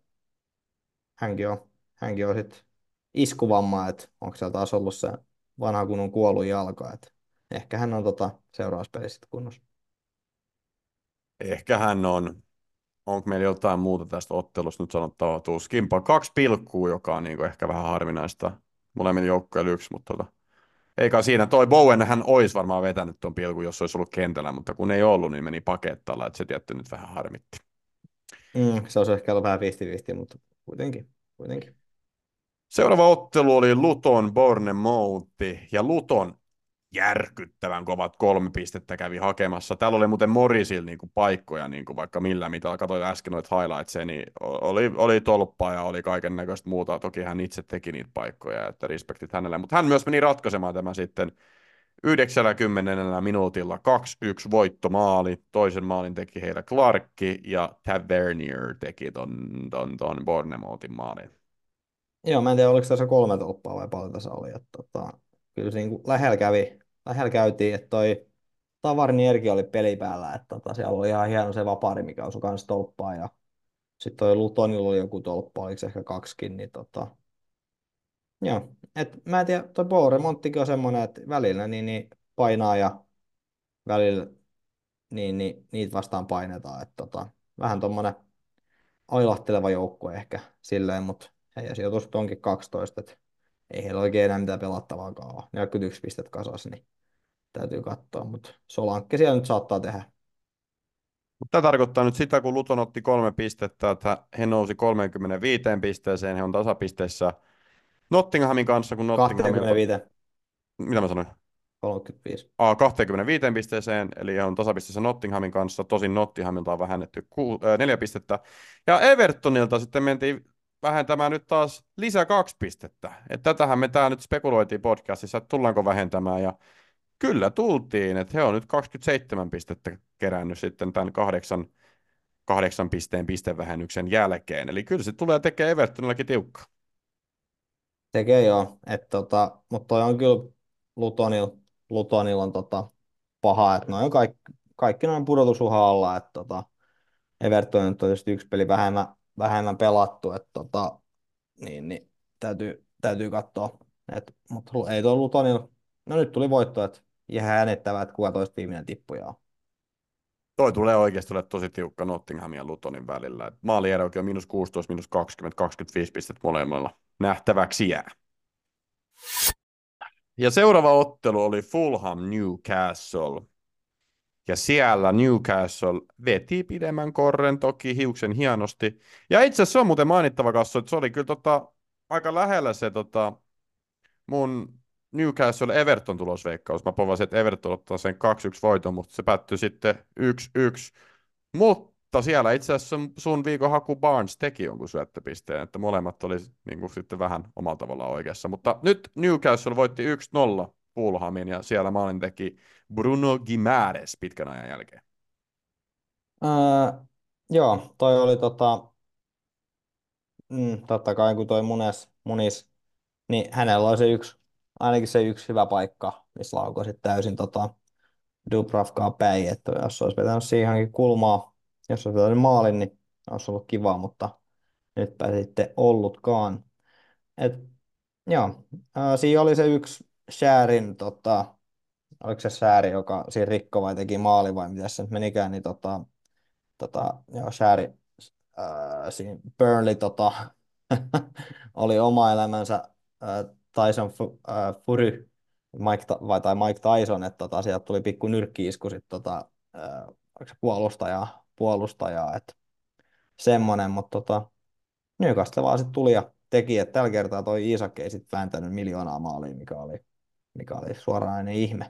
hänkin on sit iskuvamma, että onko siellä taas ollut se vanha kun on kuollut jalka, että ehkä hän on seuraavassa pelissä sit kunnossa. Ehkä hän on. Onko meillä jotain muuta tästä ottelusta nyt sanottavaa? Tuskinpa 2 pilkkuu, joka on niinku ehkä vähän harvinaista molemmilla joukkueilla yksi, mutta eikä siinä. Toi Bowen hän olisi varmaan vetänyt tuon pilkun, jos olisi ollut kentällä, mutta kun ei ollut, niin meni pakettalla, että se tietty nyt vähän harmitti. Se olisi ehkä ollut vähän 50-50, mutta kuitenkin. Seuraava ottelu oli Luton Bournemouth, ja Luton järkyttävän kovat 3 pistettä kävi hakemassa. Täällä oli muuten Morrisilla niinku paikkoja, niinku vaikka millä mitalla. Katsoin äsken noita highlightseja, niin oli tolppaa ja oli kaiken näköistä muuta. Toki hän itse teki niitä paikkoja, että respektit hänelle. Mutta hän myös meni ratkaisemaan tämä sitten 90 minuutilla 2-1 voittomaali. Toisen maalin teki heillä Clarkki ja Tavernier teki ton Bournemouthin maalin. Joo, mä en tiedä, oliko tässä 3 tolppaa vai paljon tässä oli. Että, kyllä se niin lähellä käytiin, että toi Tavarnierkin oli peli päällä, että siellä oli ihan hieno se vapaari, mikä osui kanssa tolppaa, ja sitten toi Lutonilla oli joku tolppa, oliko se ehkä 2kin, niin joo. Et mä en tiedä, toi Bournemouthkin on semmoinen, että välillä niin painaa ja välillä niin niitä vastaan painetaan, että vähän tommonen ailahteleva joukkue ehkä silleen, mutta heidän sijoitus onkin 12, että ei heillä oikein enää mitään pelattavaakaan ole. 41 pistettä kasas, niin täytyy katsoa, mutta Solankke siellä nyt saattaa tehdä. Tämä tarkoittaa nyt sitä, kun Luton otti 3 pistettä, että he nousi 35 pisteeseen, he on tasapisteissä Nottinghamin kanssa, kun Nottinghamilta... 25. Mitä mä sanoin? 35. 25 pisteeseen, eli on tasapisteessä Nottinghamin kanssa. Tosin Nottinghamilta on vähennetty 4 pistettä. Ja Evertonilta sitten mentiin vähentämään nyt taas lisää 2 pistettä. Tätähän me tää nyt spekuloitiin podcastissa, että tullaanko vähentämään. Ja kyllä tultiin, että he on nyt 27 pistettä kerännyt sitten tämän 8 pisteen pistevähennyksen jälkeen. Eli kyllä se tulee tekemään Evertonillakin tiukkaa. Tekee joo, mutta toi on kyllä Lutonilla on paha, että noin on kaikki noin pudotusuhan alla, että Everton on tietysti yksi peli vähemmän pelattu, että niin täytyy katsoa, mutta ei tuo Lutonilla, no nyt tuli voitto, että ihan jännittävää, että kuka toista viimeinen tippuja on. Toi tulee oikeasti olemaan tosi tiukka Nottinghamin ja Lutonin välillä. Maalierokin on -16, -20, 25 pistettä molemmilla. Nähtäväksi jää. Ja seuraava ottelu oli Fulham Newcastle. Ja siellä Newcastle veti pidemmän korren toki hiuksen hienosti. Ja itse asiassa se on muuten mainittava kanssa, että se oli kyllä aika lähellä se mun Newcastle Everton tulosveikkaus. Mä povasin, että Everton ottaa sen 2-1 voiton, mutta se päättyi sitten 1-1. Mutta siellä itse asiassa sun viikon haku Barnes teki jonkun syöttöpisteen, että molemmat oli niin kuin sitten vähän omalla tavallaan oikeassa. Mutta nyt Newcastle voitti 1-0 Fulhamin ja siellä maalin teki Bruno Guimaraes pitkän ajan jälkeen. Joo, toi oli totta kai kun toi munis, niin hänellä oli ainakin se yksi hyvä paikka, missä laukoi sitten täysin Dubravkaa päin, että jos olisi vetänyt siihenkin kulmaa, jos olisi vetänyt maalin, niin olisi ollut kiva, mutta nytpä se sitten ollutkaan. Et, joo, siinä oli se yksi Shäärin, oliko se Shääri, joka siinä rikkoi vai teki maali vai mitä se nyt menikään, niin joo, Shääri siinä Burnley oli oma elämänsä Tyson Fury, tai Mike Tyson, että sieltä tuli pikku nyrkki-isku sitten oliko se puolustajaa, että semmonen, mutta Newcastle vaan sitten tuli ja teki, että tällä kertaa toi Isak ei sitten vääntänyt miljoonaa maalia, mikä oli suoranainen ihme.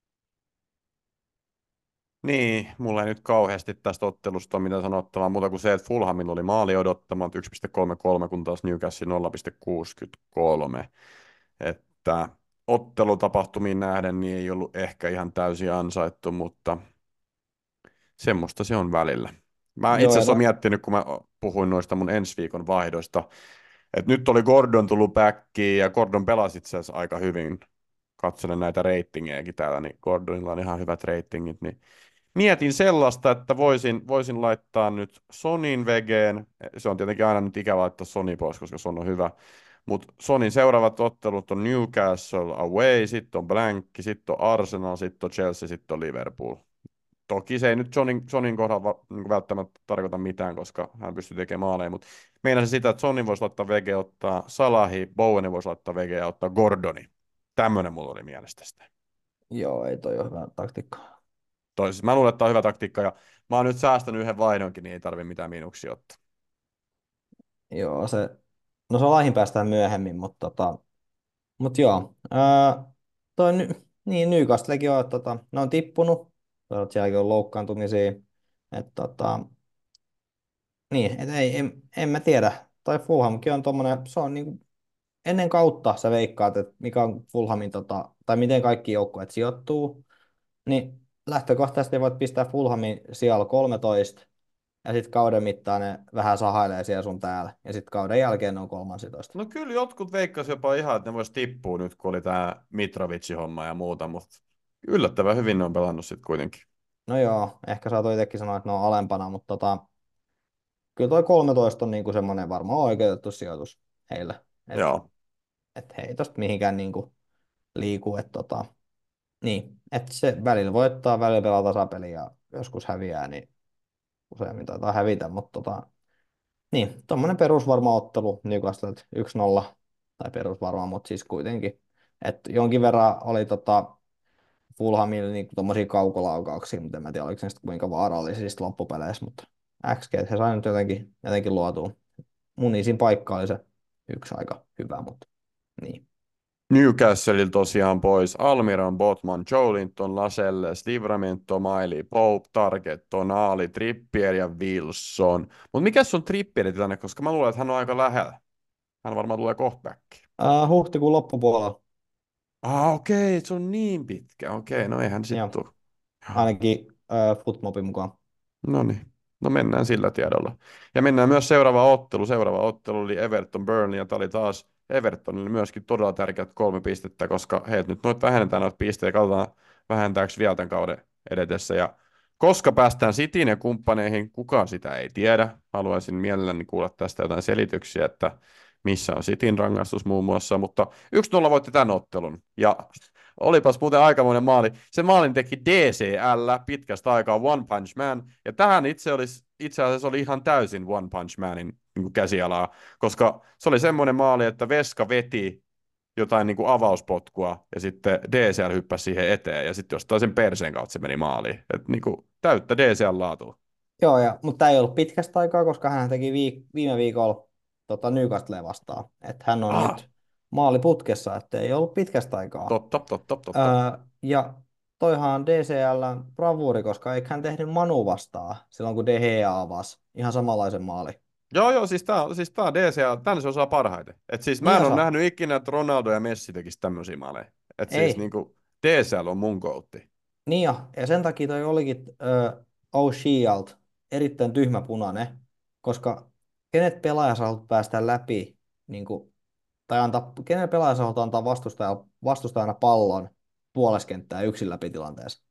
Niin, mulla ei nyt kauheasti tästä ottelusta ole mitään sanottavaa muuta kuin se, että Fulhamilla oli maali odottamat 1,33, kun taas Newcastle 0,63. Että ottelutapahtumiin nähden niin ei ollut ehkä ihan täysin ansaittu, mutta semmoista se on välillä. Mä itse Joo, asiassa olen miettinyt, kun mä puhuin noista mun ensi viikon vaihdoista, että nyt oli Gordon tullut backiin ja Gordon pelasi itse asiassa aika hyvin. Katselen näitä ratingejakin täällä, niin Gordonilla on ihan hyvät ratingit, niin mietin sellaista, että voisin laittaa nyt Sonin vegeen. Se on tietenkin aina nyt ikävä laittaa Sony pois, koska Son on hyvä. Mutta Sonin seuraavat ottelut on Newcastle away, sitten on Blankki, sitten on Arsenal, sitten on Chelsea, sitten on Liverpool. Toki se ei nyt Sonin kohdalla niin välttämättä tarkoita mitään, koska hän pystyy tekemään maaleja, mutta meinasin sitä, että Sonin voisi laittaa VG, ottaa Salahi, Bowenin voisi laittaa VG ja ottaa Gordoni. Tämmöinen mulla oli mielestä sitä. joo, ei toi ole hyvä taktiikka. Siis mä luulen, että tämä on hyvä taktiikka, ja mä oon nyt säästänyt yhden vaihdonkin, niin ei tarvi mitään miinuksia ottaa. Joo, no se laihin päästään myöhemmin, mutta joo. Niin Newcastlekin on, että ne on tippunut, sielläkin on loukkaantumisia, että niin, et en mä tiedä. Tai Fulhamkin on tommonen, se on niinku, ennen kautta sä veikkaat, että mikä on Fulhamin, tai miten kaikki joukkueet sijoittuu, niin lähtökohtaisesti voit pistää Fulhamin siellä 13, ja sitten kauden mittaan ne vähän sahailee siellä sun täällä, ja sitten kauden jälkeen ne on 13. No kyllä jotkut veikkasi jopa ihan, että ne vois tippua nyt, kun oli tämä Mitrovic-homma ja muuta, mutta yllättävän hyvin ne on pelannut sitten kuitenkin. No joo, ehkä sä itsekin sanoa, että ne on alempana, mutta kyllä toi 13 on niinku semmoinen varmaan oikeutettu sijoitus heille. Että Joo. he ei tosta mihinkään niinku liiku. Niin, että se välillä voittaa, välillä pelaa tasapeliä ja joskus häviää, niin useammin taitaa hävitä, mutta niin, tuommoinen perusvarma ottelu Newcastle 1-0, tai perusvarma, mutta siis kuitenkin. Että jonkin verran oli Fulhamilla niin tuommoisia kaukolaukauksia, mutta en mä tiedä, oliko se sitten kuinka vaarallisia sitten loppupeleissä, mutta XG, he sai nyt jotenkin luotua. Mun isin paikka oli se yksi aika hyvä, mutta niin. Newcastleilla tosiaan pois Almiron, Botman, Joelinton, Lascelles, Livramento, Miley, Pope, Target, Tonali, Trippier ja Wilson. Mutta mikä sun Trippierin tilanne, koska mä luulen, että hän on aika lähellä. Hän varmaan tulee kohta back. Huhtikuun loppupuolella. Okei, se on niin pitkä. Okei, no eihän sit Joo, tuu. ainakin Footmobin mukaan. No niin, no mennään sillä tiedolla. Ja mennään myös seuraava ottelu. Seuraava ottelu oli Everton Burnley, ja tämä oli taas Evertonille myöskin todella tärkeät 3 pistettä, koska heiltä nyt noit vähennetään noita pisteitä, katsotaan vähentääkö vielä tämän kauden edetessä. Ja koska päästään Cityin ja kumppaneihin, kukaan sitä ei tiedä. Haluaisin mielelläni kuulla tästä jotain selityksiä, että missä on Cityn rangaistus muun muassa, mutta 1-0 voitti tämän ottelun. Ja olipas muuten aikamoinen maali. Se maalin teki DCL pitkästä aikaa One Punch Man. Ja tähän itse asiassa oli ihan täysin One Punch Manin niin kuin käsialaa. Koska se oli semmoinen maali, että Veska veti jotain niin kuin avauspotkua ja sitten DCL hyppäsi siihen eteen. Ja sitten jostain sen perseen kautta se meni maaliin. Että niin kuin täyttä DCL-laatua. Joo, mutta tämä ei ollut pitkästä aikaa, koska hän teki viime viikolla Newcastle vastaan. Että hän on Ah, nyt maaliputkessa, että ei ollut pitkästä aikaa. totta, totta, totta. Ja toihan on DCL:n bravuuri, koska eikö hän tehnyt Manu vastaan silloin, kun De Gea avasi ihan samanlaisen maali. Joo, siis tää on DCL, tänne se osaa parhaiten. Et siis mä Niin en ole osa. nähnyt ikinä, että Ronaldo ja Messi tekis tämmöisiä maaleja. Et siis Ei. niinku DCL on mun koutti. Niin ja sen takia toi olikin O'Shield erittäin tyhmä punainen, koska kenet pelaaja sä haluat päästä läpi, niin kuin, tai kenen pelaaja sä haluat antaa vastustajana pallon puoleskenttää yksin läpi tilanteessa.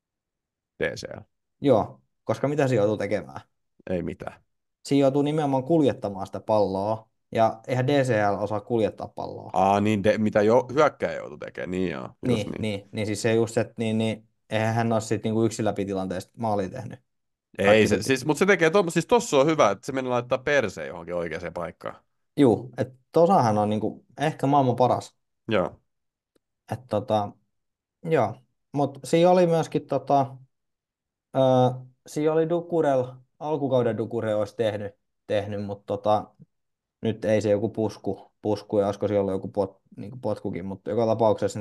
DCL. Joo, koska mitä se joutuu tekemään? Ei mitään. Siinä joutuu nimenomaan kuljettamaan sitä palloa, ja eihän DCL osaa kuljettaa palloa. Niin mitä hyökkääjä joutui tekemään, niin joo, just niin. Niin siis se just, että eihän hän ole sitten niinku yksin läpi tilanteesta maalia tehnyt. Ei Kaikki se, siis, mutta se tekee, siis tossa on hyvä, että se menee laittaa perseen johonkin oikeaan paikkaan. Juu, että tosahan on niinku ehkä maailman paras. Joo. Että joo. Mutta siinä oli myöskin siinä oli Dukurel, alkukauden Dukurel olisi tehnyt mutta nyt ei se joku pusku ja olisiko siellä ollut joku niinku potkukin, mutta joka tapauksessa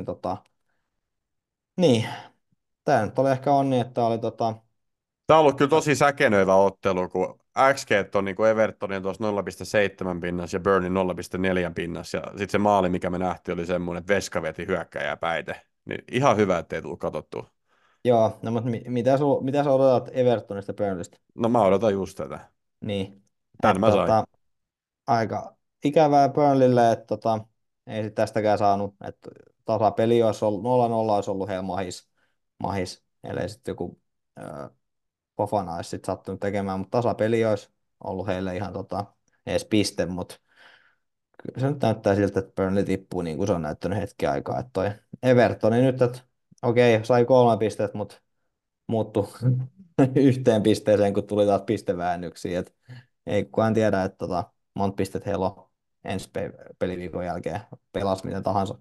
niin, tämä nyt oli ehkä onni, että oli Tämä on ollut kyllä tosi säkenöivä ottelu, kun XG on niin kuin Evertonin tuossa 0,7 pinnassa ja Burnin 0,4 pinnassa. Ja sitten se maali, mikä me nähtiin, oli semmoinen, että Veska veti hyökkäjää päite. Niin ihan hyvä, ettei tullut katsottua. joo, no, mutta mitä sä odotat Evertonista Burnleystä? No mä odotan just tätä. Niin, Tän että mä sain. aika ikävää Burnleylle, että ei sit tästäkään saanut, että tasapeli olisi ollut, 0-0 olisi ollut heillä mahis, ellei sitten joku Fofana olisi sit sattunut tekemään, mutta tasapeli olisi ollut heille ihan edes piste, mutta kyllä se nyt näyttää siltä, että Burnley tippuu niin kuin se on näyttänyt hetki aikaa, että toi Evertoni nyt, että okei, sai 3 pistettä, mutta muuttui yhteen pisteeseen, kun tuli taas pisteväännyksiä, että ei kukaan tiedä, että monta pistettä heillä on ensi peliviikon jälkeen, pelas miten tahansa.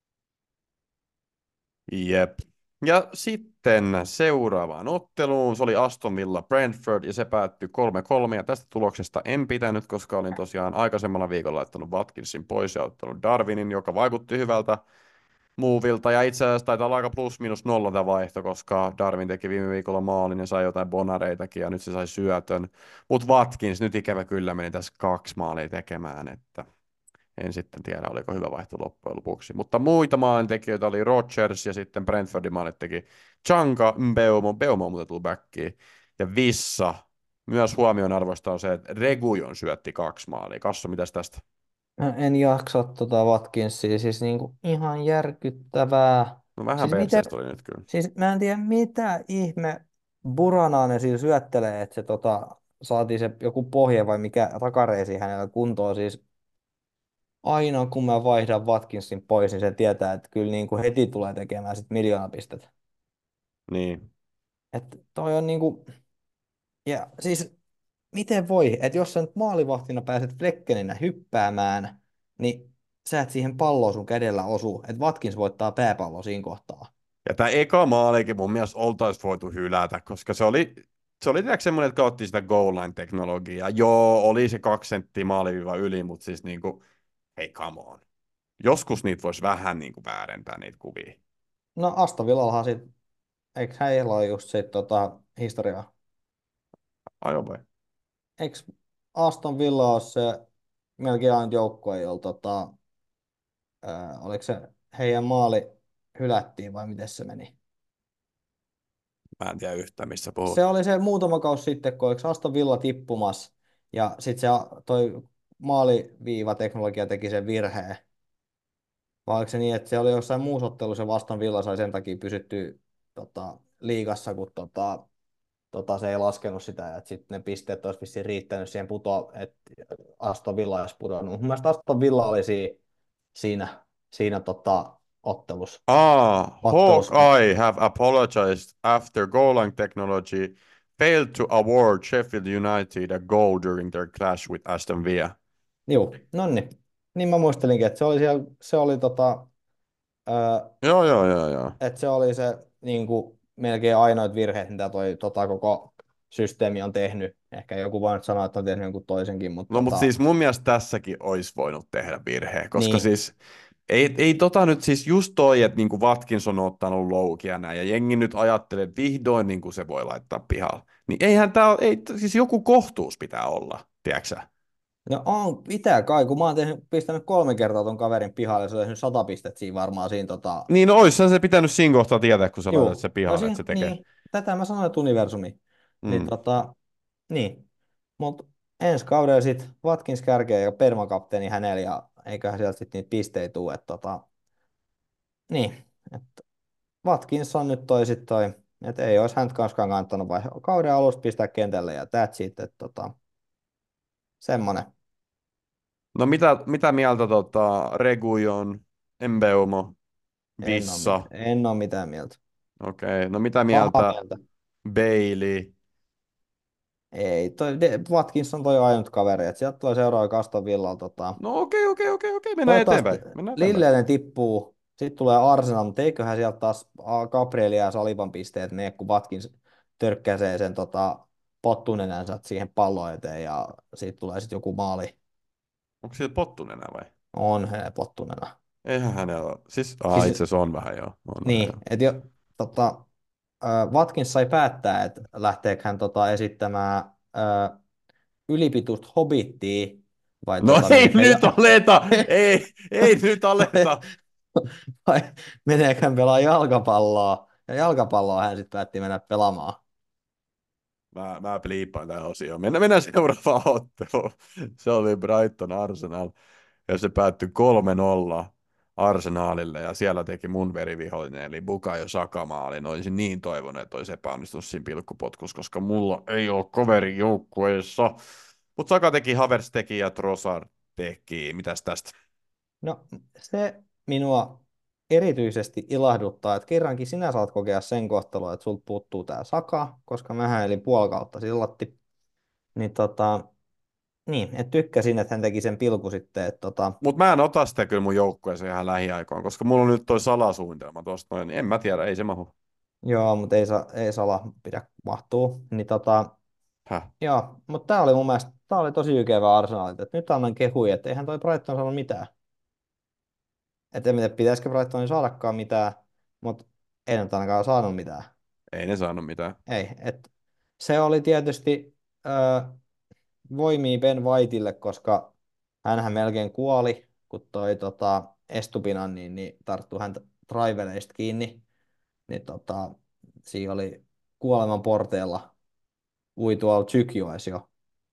Jep. Ja sitten seuraavaan otteluun, se oli Aston Villa Brentford ja se päättyi 3-3 ja tästä tuloksesta en pitänyt, koska olin tosiaan aikaisemmalla viikolla laittanut Watkinsin pois ja ottanut Darwinin, joka vaikutti hyvältä movilta ja itse asiassa taitaa olla aika plus minus nolla tämä vaihto, koska Darwin teki viime viikolla maalin ja sai jotain bonareitakin ja nyt se sai syötön. Mutta Watkins nyt ikävä kyllä meni tässä 2 maalia tekemään, että en sitten tiedä, oliko hyvä vaihto loppujen lopuksi. Mutta muita maalintekijöitä oli Rodgers ja sitten Brentfordin maalit teki Changa, Mbeumo on muuten tullut backiin. Ja Vissa. Myös huomionarvoista on se, että Regujon syötti 2 maalia. Kasso, mitäs tästä? Mä en jaksa Watkinsia, siis niinku ihan järkyttävää. No vähän Siis, miten, perseestä oli nyt kyllä. siis mä en tiedä, mitä ihme Buranaa ne sillä syöttelee, että se saatiin se joku pohje vai mikä takareisi hänellä kuntoon. Siis aina kun mä vaihdan Watkinsin pois, niin se tietää, että kyllä niin kuin heti tulee tekemään sit 1 000 000 pistettä. Niin. Että toi on niinku, ja siis miten voi, että jos sä nyt maalivahtina pääset Fleckeninä hyppäämään, niin sä et siihen palloon sun kädellä osu, että Watkins voittaa pääpallo siinä kohtaa. Ja tämä eka maalikin mun mielestä oltaisiin voitu hylätä, koska se oli tiedätkö semmoinen, että katsottiin sitä goal line teknologiaa. Joo, oli se 2 senttiä maaliviiva yli, mutta siis niinku, hei come on. Joskus niitä voisi vähän niin kuin väärentää niitä kuvia. No Aston Villallahan sit, eikö heillä ole just sit historiaa? Ai vai? Eikö Aston Villa ole se melkein ainut joukkue, jolla oliko se heidän maali hylättiin vai miten se meni? Mä en tiedä yhtään, missä Se puhut. oli se muutama kausi sitten, kun oliko Aston Villa tippumassa ja sitten se toi maaliviivateknologia teki sen virheen. Vai oliko se niin, että se oli jossain muussa ottelussa se Aston Villa sai sen takia pysyttyä liigassa, kun se ei laskenut sitä, ja että sitten ne pisteet olisi vissiin riittänyt siihen että Aston Villa olisi pudonnut. Mun mielestä Aston Villa oli siinä ottelussa. ottelussa. Hawkeye have apologized after goal line technology failed to award Sheffield United a goal during their clash with Aston Villa. Joo, no niin. Niin mä muistelinkin, että se oli Joo. että se oli se niin kuin, melkein ainoat virheet, mitä toi koko systeemi on tehnyt. Ehkä joku voi nyt sanoa, että on tehnyt jonkun toisenkin, mutta No mutta siis mun mielestä tässäkin olisi voinut tehdä virhe, koska niin. siis ei nyt siis just toi, että niinku Watkinson on ottanut loukia näin, ja jengi nyt ajattelee, että vihdoin niinku se voi laittaa pihalle. Niin eihän tää ole, siis joku kohtuus pitää olla, tiedätkö sä? No on, pitää kai, kun mä oon pistänyt 3 kertaa ton kaverin pihalle, se on tehnyt 100 pistettä siinä varmaan siinä Niin no, oishan se pitänyt siinä kohtaa tietää, kun sä laitat se Joo, no pihalle, että se tekee. niin, tätä mä sanoin, että universumi. Niin Mm. niin. Mutta ensi kaudella sitten Watkins kärkeä ja permakapteeni hänellä ja eiköhän sieltä sitten niitä pisteitä tule. Niin, että Watkins on nyt että ei olisi häntä koskaan kannattanut vai kauden alusta pistää kentälle ja that's it, että semmonen. No mitä mieltä Reguilon, Mbeumo, Vissa, En ole mitään mieltä. okei, no mitä Pahaa mieltä mieltä. Bailey? Ei, Watkins on toi ainut kaveri, että sieltä tulee seuraava Aston Villa No okei, mennään toivottavasti eteenpäin, mennään eteenpäin. Lilleen tippuu, sitten tulee Arsenal, mutta eiköhän sieltä taas Gabriel ja Saliban pisteet mene, kun Watkins törkkäsee sen pottunenänsä siihen pallon eteen ja siitä tulee sitten joku maali. Onko siitä pottunen enää vai? On he pottunena. Eihän hänellä ole. Siis, itse Siis, asiassa on vähän joo. On vähän niin, joo. että Watkins sai päättää, että lähteekö hän esittämään ylipituista hobittia vai No ei meneekö nyt aleta! Ei nyt aleta! vai meneekö hän pelaa jalkapalloa? Ja jalkapalloa hän sitten päätti mennä pelaamaan. Mä bliippaan tähän osioon. Mennään seuraavaan otteluun. Se oli Brighton Arsenal. Ja se päättyi 3-0 Arsenalille. Ja siellä teki mun verivihollinen, eli Bukayo Saka maalin. Olisin niin toivonut, että olisi epäonnistunut siinä pilkkupotkussa, koska mulla ei ole kaveri joukkueessa. Mutta Saka teki, Havertz teki ja Trossard teki. Mitäs tästä? No se minua erityisesti ilahduttaa, että kerrankin sinä saat kokea sen kohtalon, että sulta puuttuu tämä Saka, koska mähän elin puolikautta sillatti. Niin, niin että tykkäsin, että hän teki sen pilku sitten. Mutta mä en ota sitä kyllä mun joukkueeseen ihan lähiaikoin, koska mulla on nyt toi salasuunnitelma tosta noin, niin en mä tiedä, ei se mahu. Joo, mutta ei Sala pidä mahtuu. Niin, Häh? joo, mutta tämä oli mun mielestä tää oli tosi jykevä Arsenalilta. Et nyt annan kehuja, että eihän toi Brighton saanut mitään. Et en tiedä, pitäisikö Brightonin saadakaan mitään, mutta ei nyt ainakaan saanut mitään. Ei ne saanut mitään. Ei, et se oli tietysti voimia Ben Whiteille, koska hänhän melkein kuoli, kun toi Estupinan niin tarttui häntä driveleista kiinni, niin siinä oli kuoleman porteella, ui tuolla Tsykjoessa jo.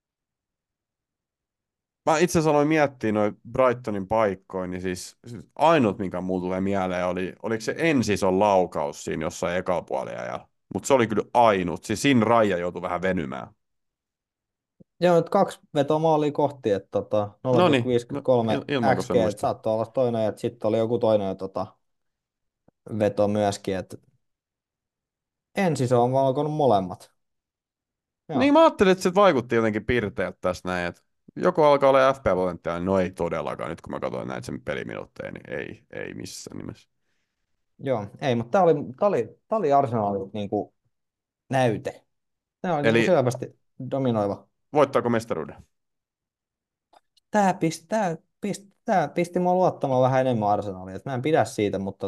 Mä itse asiassa aloin miettiä noin Brightonin paikkoja, niin siis ainut, mikä mulla tulee mieleen, oliko se Ensison laukaus siinä jossain ekalla puolella. Mutta se oli kyllä ainut. Siis siinä Raija joutui vähän venymään. Joo, nyt 2 vetoa kohti, että No niin, no, 0,53 ilmanko XG, että semmoista. saattoi olla toinen, että sitten oli joku toinen veto myöskin, että ensin se on valkonut molemmat. Niin Joo, mä ajattelin, että se vaikutti jotenkin pirteältä tässä näin, että joku alkaa olla FP-potentiaalia, no ei todellakaan, nyt kun mä katsoin näitä sen peliminuutteja, niin ei missään nimessä. joo, ei, mutta tämä oli Arsenalin niinku näyte. Tämä oli niinku Eli selvästi dominoiva. voittaako mestaruuden? Tämä pistää Tämä pisti mua luottamaan vähän enemmän Arsenalia. Mä en pidä siitä, mutta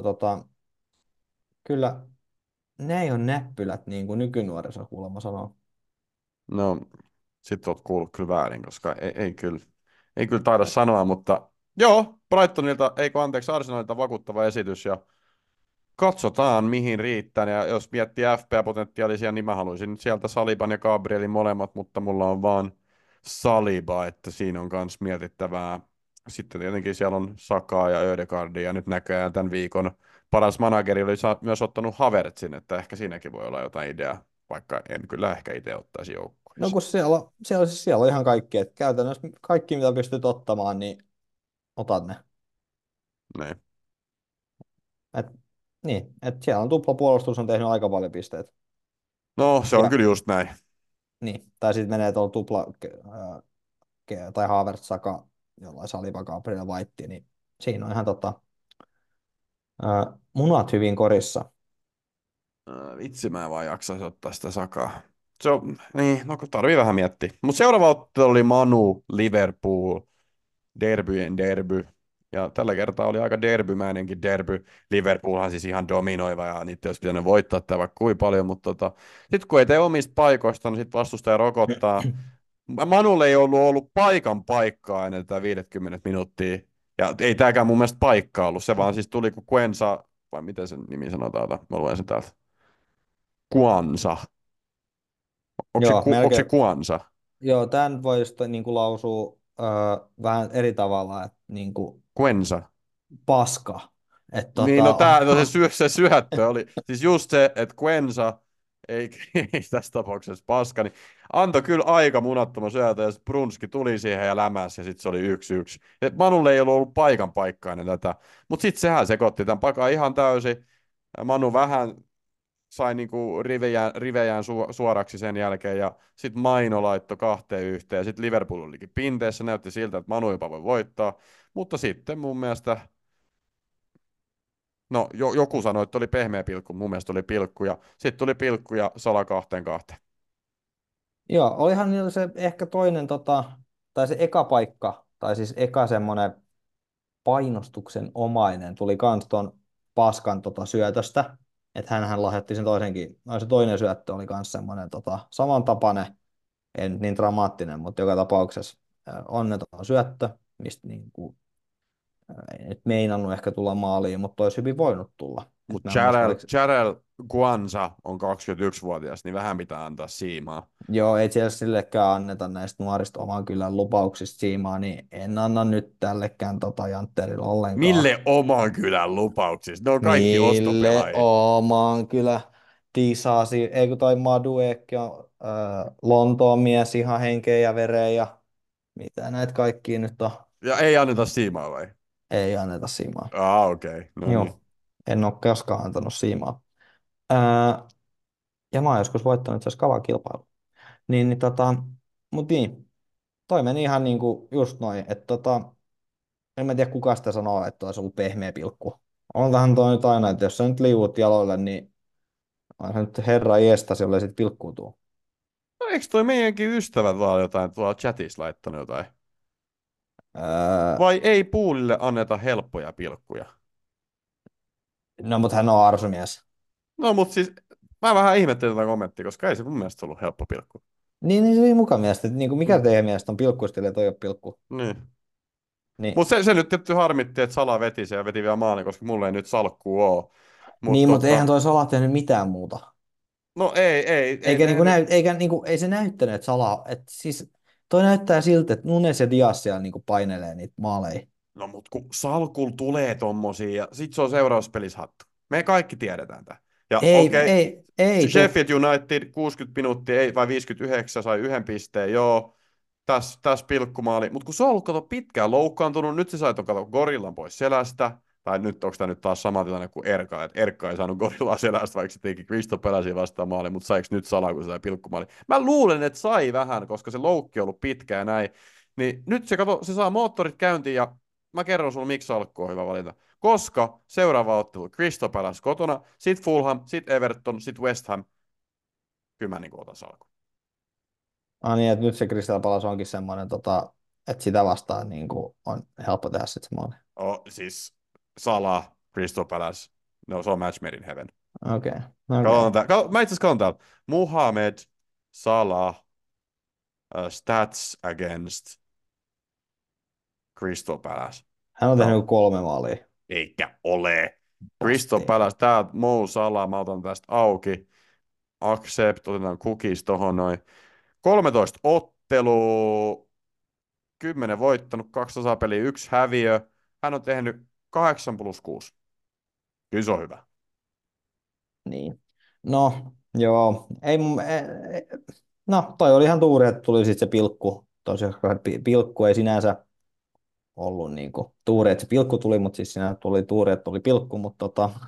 kyllä ne ei ole näppylät, niin kuin nykynuoriso kuulemma sanoo. No, sit oot kuullut kyllä väärin, koska ei kyllä taida sanoa, mutta joo, Brightonilta, eikö anteeksi, Arsenalilta vakuuttava esitys ja katsotaan mihin riittää. Ja jos miettii FPA-potentiaalisia, niin mä haluaisin nyt sieltä Saliban ja Gabrielin molemmat, mutta mulla on vaan Saliba, että siinä on myös mietittävää. Sitten tietenkin siellä on Sakaa ja Ödegaardia ja nyt näköjään tämän viikon paras manageri oli myös ottanut Havertzin, että ehkä siinäkin voi olla jotain ideaa, vaikka en kyllä ehkä itse ottaisi No joukkueeseen. kun siellä on ihan kaikki, että käytännössä kaikki mitä pystyt ottamaan, niin otat ne. Niin. Et, niin, että siellä on tuplapuolustus on tehnyt aika paljon pisteitä. No, se on Ja kyllä just näin. niin, tai sitten menee tuolla tai Havertz, Saka, jollain Saliba, Gabriel, White, niin siinä on ihan munat hyvin korissa. Vitsi, mä en vaan jaksaisi ottaa sitä Sakaa. Se on, niin, no kun tarvii vähän miettiä. Mutta seuraava ottelu oli Manu, Liverpool, derbyjen derby. Ja tällä kertaa oli aika derbymäinenkin derby. Liverpoolhan siis ihan dominoiva ja niitä olisi pitänyt voittaa tämä vaikka kuinka paljon, mutta sitten kun ei tee omista paikoista, niin sitten vastustaja rokottaa. Manulle ei ollut paikan paikkaa ennen tätä 50 minuuttia. Ja ei tämäkään mun mielestä paikka ollut. Se vaan siis tuli kuin Quensa, vai miten sen nimi sanotaan, mä luen sen täältä. Kuansa. Joo, Onko se melkein. Kuansa? Joo, tämän voisi niin kuin lausua vähän eri tavalla, että niin kuin Quensa. paska. Että Niin, no se syöttö oli, siis just se, että Quensa, ei, ei tässä tapauksessa paska, niin antoi kyllä aika munattoman syötön, ja sitten Brunski tuli siihen ja lämäsi, ja sitten se oli 1-1. Et Manulle ei ollut paikan paikkaa ennen tätä, mutta sitten sehän sekoitti tämän pakan ihan täysin. Manu vähän sai niinku rivejään suoraksi sen jälkeen, ja sitten Maino laittoi 2-1, ja sitten Liverpool olikin pinteessä, näytti siltä, että Manu jopa voi voittaa, mutta sitten mun mielestä no, joku sanoi, että oli pehmeä pilkku, mun mielestä oli pilkku, ja sitten tuli pilkku ja Sala 2-2. Joo, olihan niillä se ehkä toinen, tai se eka paikka, tai siis eka semmoinen painostuksen omainen tuli kans ton paskan syötöstä, että hänhän lahjoitti sen toisenkin, no se toinen syöttö oli kans semmoinen samantapainen, ei nyt niin dramaattinen, mutta joka tapauksessa onneton syöttö, mistä niinku, ei nyt meinannut ehkä tulla maaliin, mutta olisi hyvin voinut tulla. Et Mutta mä en muista, Jarel Guanza on 21-vuotias, niin vähän pitää antaa siimaa. joo, ei siellä sillekään anneta näistä nuorista oman kylän lupauksista siimaa, niin en anna nyt tällekään Jantterille ollenkaan. Mille oman kylän lupauksista? Ne on kaikki Mille ostopelaajia. oman kyllä Tisasi, ei kun toi Maduekki on Lontoon mies ihan henkeä ja vereen ja mitä näitä kaikkia nyt on, Ja ei anneta siimaa vai? ei anneta siimaa. Okei. Okay. No niin. Joo, en ole koskaan antanut siimaa. Ää, ja mä oon joskus voittanut itse asiassa kavakilpailu. Mut niin, toi meni ihan niinku just noin, että en mä tiedä kuka sitä sanoo, että olisi ollut pehmeä pilkku. Onkohan toi nyt aina, että jos sä nyt liuut jaloille, niin on se nyt herra jestas, jolle sit pilkkuu tuu. No eikö toi meidänkin ystävät vaan jotain tuolla chatissa laittanut jotain? Öö, Vai ei Puulille anneta helppoja pilkkuja? no mut hän on arsumies. No mut siis mä vähän ihmettelin tätä kommenttia, koska ei se mun mielestä ollut helppo pilkku. Niin se ei mukaan mielestä, että niinku mikä Mm. teidän mielestä on pilkkuistille ja toi ei ole pilkku. Niin. Niin, Mutta se nyt tietty harmitti, että Sala veti sen ja veti vielä maalin, koska mulla ei nyt salkkuu ole. niin Mutta mutta eihän toi Sala tehnyt mitään muuta. no ei Eikä, niinku tehnyt. ei se näyttänyt, että Sala, että siis toi näyttää siltä, että Nunes ja Dias siellä niinku painelee niitä maaleja. No mut kun salkulla tulee tommosia ja sit se on seuraavassa pelissä hattu. Me kaikki tiedetään tää. Ja okei, Ei tuu. Sheffield United 60 minuuttia, ei, vai 59 sai 1 pisteen, joo. Tässä pilkkumaali. Mutta kun se on ollut kato pitkään loukkaantunut, nyt se sai ton kato gorillan pois selästä. Tai nyt onko tämä nyt taas sama tilanne kuin Erka, että Erkka ei saanut gorillaa selästä, vaikka se teki Kristo peläsi vastaan maali, mutta saiko nyt Sala, kun se sai pilkkumaali? Mä luulen, että sai vähän, koska se loukki on ollut pitkään näin. Niin nyt se saa moottorit käyntiin ja mä kerron sulle, miksi salkku on hyvä valinta. Koska seuraava ottelu, Crystal Palace kotona, sit Fulham, sit Everton, sit West Ham. Kyllä mä niin otan salkun. Ah niin, että nyt se Crystal Palace onkin semmoinen että sitä vastaan niin kuin on helppo tehdä sitten se maali. Siis Salah, Crystal Palace, no se on match made in heaven. Okei, okei. Katsotaan mä itse asiassa katson täällä. Muhammed Salah stats against Crystal Palace. Hän on tehnyt No, 3 maalia. eikä ole. Crystal Pasti. Palace, tää Mo Salah, mä otan tästä auki. Accept, otetaan cookies tohon noin. 13 ottelua, 10 voittanut, 2 tasapeliä, 1 häviö. Hän on tehnyt 8+6. Kyllä se on hyvä. Niin. No, joo. Ei, no, toi oli ihan tuuri, että tuli sitten se pilkku. Tosiaan pilkku ei sinänsä ollut niin kuin tuuri, että se pilkku tuli, mutta siis siinä tuli tuuri, että tuli pilkku, mutta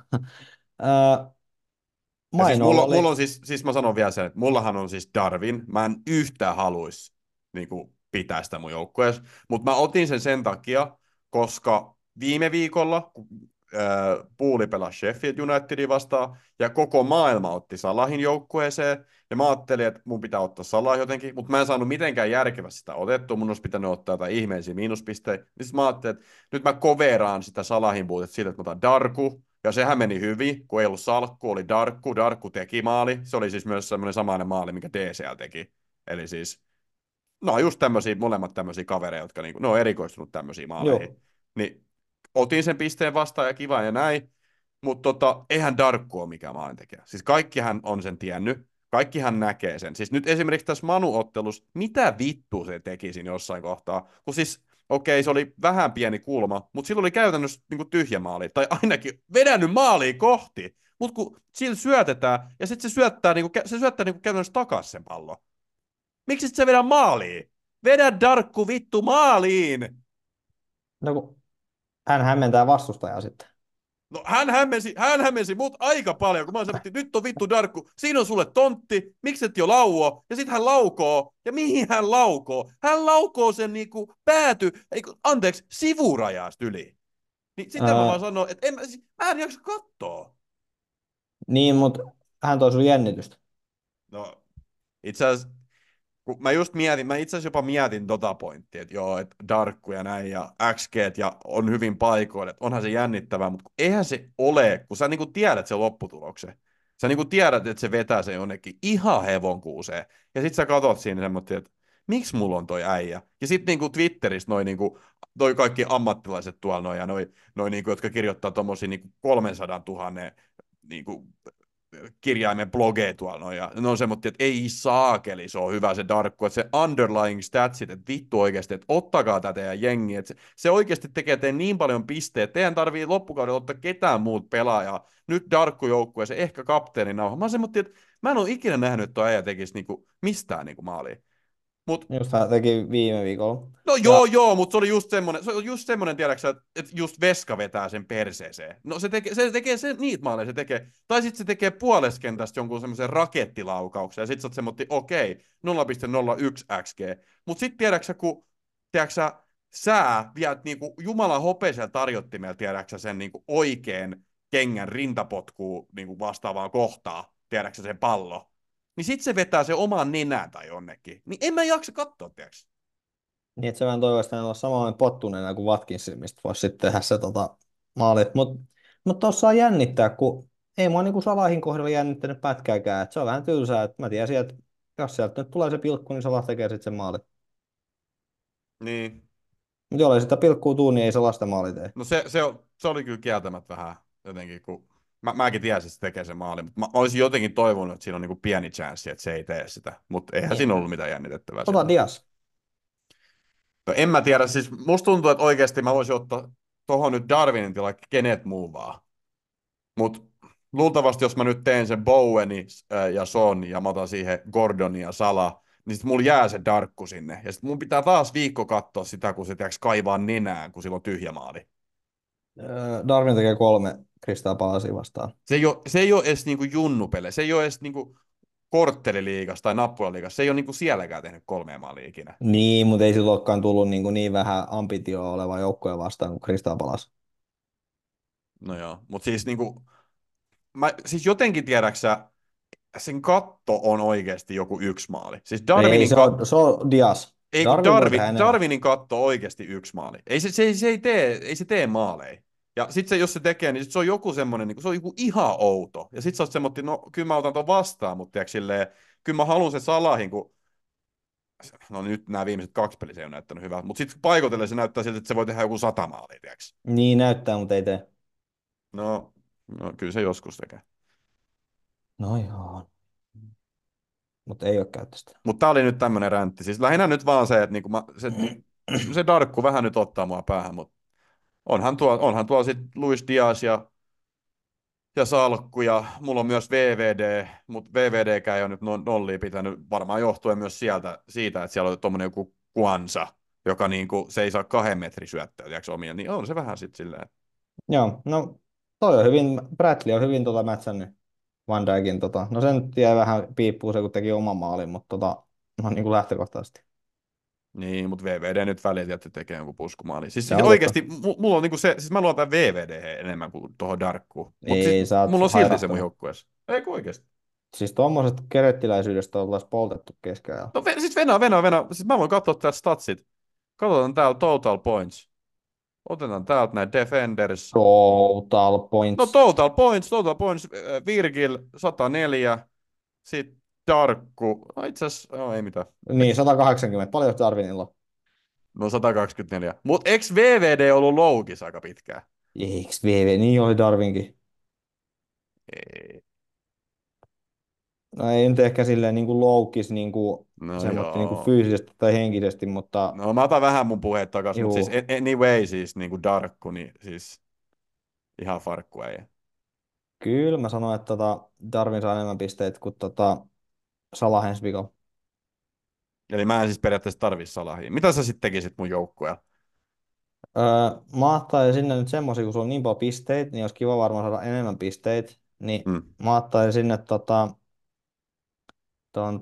ää, Ja siis Mainolla mulla oli, on siis mä sanon vielä sen, että mullahan on siis Darwin. Mä en yhtään haluaisi niin pitää sitä mun joukkueessa, mutta mä otin sen takia, koska viime viikolla, kun Pooli pelasi Sheffield Unitedin vastaan, ja koko maailma otti Salahin joukkueeseen, ja mä ajattelin, että mun pitää ottaa Salah jotenkin, mutta mä en saanut mitenkään järkevästi sitä otettua, mun olisi pitänyt ottaa jotain ihmeellisiä miinuspisteitä, niin sit mä ajattelin, että nyt mä koveraan sitä Salahin puutetta siitä, että mä otan Darku, ja sehän meni hyvin, kun ei ollut salkku, oli Darkku. Darkku teki maali. Se oli siis myös semmoinen samainen maali, mikä DCL teki. Eli siis, no just tämmöisiä, molemmat tämmöisiä kavereita, jotka niinku, ne on erikoistunut tämmöisiin joo, maaleihin. Niin otin sen pisteen vastaan ja kiva ja näin, mutta eihän Darkku ole mikään maalintekijä. Siis kaikkihan on sen tiennyt, kaikkihan näkee sen. Siis nyt esimerkiksi tässä Manu-ottelussa, mitä vittua se teki siinä jossain kohtaa, kun siis okei, se oli vähän pieni kulma, mutta sillä oli käytännössä niin kuin tyhjä maali, tai ainakin vedännyt maaliin kohti, mutta kun sillä syötetään, ja sitten se syöttää niin kuin käytännössä takaisin sen pallon. Miksi sit se vedä maaliin? Vedä Darkku vittu maaliin! no kun hän hämmentää vastustajaa sitten. No hän hämmensi mut aika paljon, kun mä sanoin, että nyt on vittu Darkku, siinä on sulle tontti, miksi et jo lauo? Ja sit hän laukoo, ja mihin hän laukoo? Hän laukoo sen niinku sivurajasta yli. Niin sitten mä vaan Ää, sanoin, että mä en jaksa katsoa. niin, mutta hän toi sun jännitystä. No, itse asiassa, kun mä itse asiassa jopa mietin tota pointtia, että joo, että Darkku ja näin, ja XG ja on hyvin paikoilla, että onhan se jännittävää, mutta eihän se ole, kun sä niinku tiedät sen lopputuloksen. Sä niinku tiedät, että se vetää sen jonnekin ihan hevonkuuseen. Ja sit sä katot siinä semmoinen, että miksi mulla on toi äijä? Ja sit niinku Twitterissä noi kaikki ammattilaiset tuolla noin, ja noi niinku, jotka kirjoittaa tommosia niinku 300 000 niinku kirjaimen blogeja tuolla noin, ja ne on semmoinen, että ei saakeli, se on hyvä se Darkku, että se underlying statsit, että vittu oikeasti, että ottakaa tätä ja jengi, että se oikeasti tekee teille niin paljon pisteitä, teidän tarvii loppukaudella ottaa ketään muut pelaajaa, nyt Darkku joukkueeseen, ehkä kapteenin nauha. Mä oon semmoinen, että mä en ole ikinä nähnyt, että tuo äijä tekisi niinku mistään niinku maalia. Mutta Just hän teki viime viikolla. no Ja joo, mutta se oli just semmoinen, tiedäksä, että just veska vetää sen perseeseen. No se tekee niitä maaleja se tekee. Tai sitten se tekee puoleskentästä jonkun semmoisen rakettilaukauksen, ja sitten sä oot semmoinen, okei, 0,01 XG. Mutta sitten tiedäksä, sä viet niinku Jumalan hopeisella tarjottimella, tiedäksä, sen niinku oikein kengän rintapotkuun niinku vastaavaan kohtaan, tiedäksä sen pallo. Niin sitten se vetää se omaan nenään tai jonnekin. Niin en mä jaksa katsoa, tiedäksä. niin, että se vähän toivoisi, että hän olisi samanlainen pottuneena kuin Watkinsin, mistä voisi sitten tehdä se maali. Mutta tuossa on jännittää, kun ei mua niinku Salahin kohdalla jännittänyt pätkääkään. Et se on vähän tylsää, että mä tiesin, että jos sieltä nyt tulee se pilkku, niin Salah tekee sitten sen maali. Niin. Mutta jollei sitä pilkkuu tuu, niin ei se lasta maali tee. No se oli kyllä kieltämättä vähän jotenkin, kun mäkin tiesin, että se tekee sen maalin, mutta mä olisin jotenkin toivonut, että siinä on niinku pieni chanssi, että se ei tee sitä, mutta eihän Niin. siinä ollut mitään jännitettävää Ota siinä. Dias. No en mä tiedä, siis musta tuntuu, että oikeasti mä voisin ottaa tohon nyt Darwinin tila, kenet muu vaan. Mutta luultavasti, jos mä nyt teen sen Boweni ja Son ja mä otan siihen Gordonin ja Sala, niin sit mulla jää se Darkku sinne. Ja sit mun pitää taas viikko katsoa sitä, kun se tiiäks kaivaa nenään, kun sillä on tyhjä maali. Darwin tekee 3 Crystal Palacea vastaan. Se ei ole edes niinku junnupele, se ei ole edes niinku kortteliliigassa tai nappualiigassa, se ei ole niinku sielläkään tehnyt 3 maalia ikinä. Niin, mutta ei sillä olekaan tullut niin vähän ambitioa oleva joukkoja vastaan kuin Crystal Palace. No joo, mutta siis niinku, siis jotenkin sen katto on oikeasti joku 1 maali. Siis Ei, Darwinin se on Dias. Ei kun Darwin voi tehdä enemmän. Darwinin katto on oikeasti yksi maali. Ei se tee maaleja. Ja sitten se, jos se tekee, niin sit se on joku semmoinen, niin se on joku ihan outo. Ja sitten sä oot semmoinen, no kyllä mä otan ton vastaan, mutta tiedätkö, silleen, kyllä mä haluan sen Salahin, kun no nyt nämä viimeiset 2 peliä se ei ole näyttänyt hyvältä, mutta sitten paikotellen se näyttää siltä, että se voi tehdä joku 100 maalia, tiedätkö? Niin näyttää, mutta ei tee. No, no kyllä se joskus tekee. No joo, mutta ei ole käytöstä. Mutta tää oli nyt tämmönen räntti. Siis lähinnä nyt vaan se, että niinku se Darkku vähän nyt ottaa mua päähän, mutta onhan tuolla sit Luis Diaz ja Salkku ja mulla on myös VVD, mutta VVDkään ei ole nyt nollia pitänyt, varmaan johtuen myös siitä, että siellä on tommonen joku Kwanza, joka niinku, se ei saa 2 metrin syöttöä, tiedätkö, omia, niin on se vähän sitten silleen. Joo, no toi on hyvin, Bradley on hyvin mätsännyt Van Dijkin. No sen nyt jäi vähän piippuun se, kun teki oman maalin, mutta no niin kuin lähtökohtaisesti. Niin, mutta VVD nyt väliä, että tekee jonkun puskumaali. Siis Se on totta. oikeasti, mulla on niinku se, siis mä luotan VVD enemmän kuin tuohon Darkkuun. Mutta siis, Ei, sä oot mulla on silti se mun hairahtunut. joukkueessa. Eikö oikeasti? Siis tuommoisesta kerettiläisyydestä oltaisiin poltettu keskellä. No siis Venä. Siis mä voin katsoa täältä statsit. Katsotaan täällä total points. Otetaan täältä näin defenders. Total No points. total points, Virgil 104, sitten Darkku, no itse asiassa, no ei mitään. Niin, 180. Paljon Darwinilla on? No 124. Mutta eikö VVD ollut loukis aika pitkään? Eiks VV, niin oli Darwinkin. Ei. No ei nyt ehkä silleen niin kuin loukis niin kuin No semmoista niin kuin joo. fyysisesti tai henkisesti, mutta No mä otan vähän mun puheet takas, mutta siis juu, anyway, siis niinku Darkku, niin siis ihan farkku ei. kyllä mä sanoin, että Darwin saa enemmän pisteitä kuin Salah ensi viikolla. Eli mä en siis periaatteessa tarvi Salahia. Mitä sä sitten tekisit mun joukkueella? Öö, mä ottaisin sinne nyt semmoisia, kun sulla on niin paljon pisteitä, niin olisi kiva varmaan saada enemmän pisteitä. Niin Mm. mä ottaisin sinne ton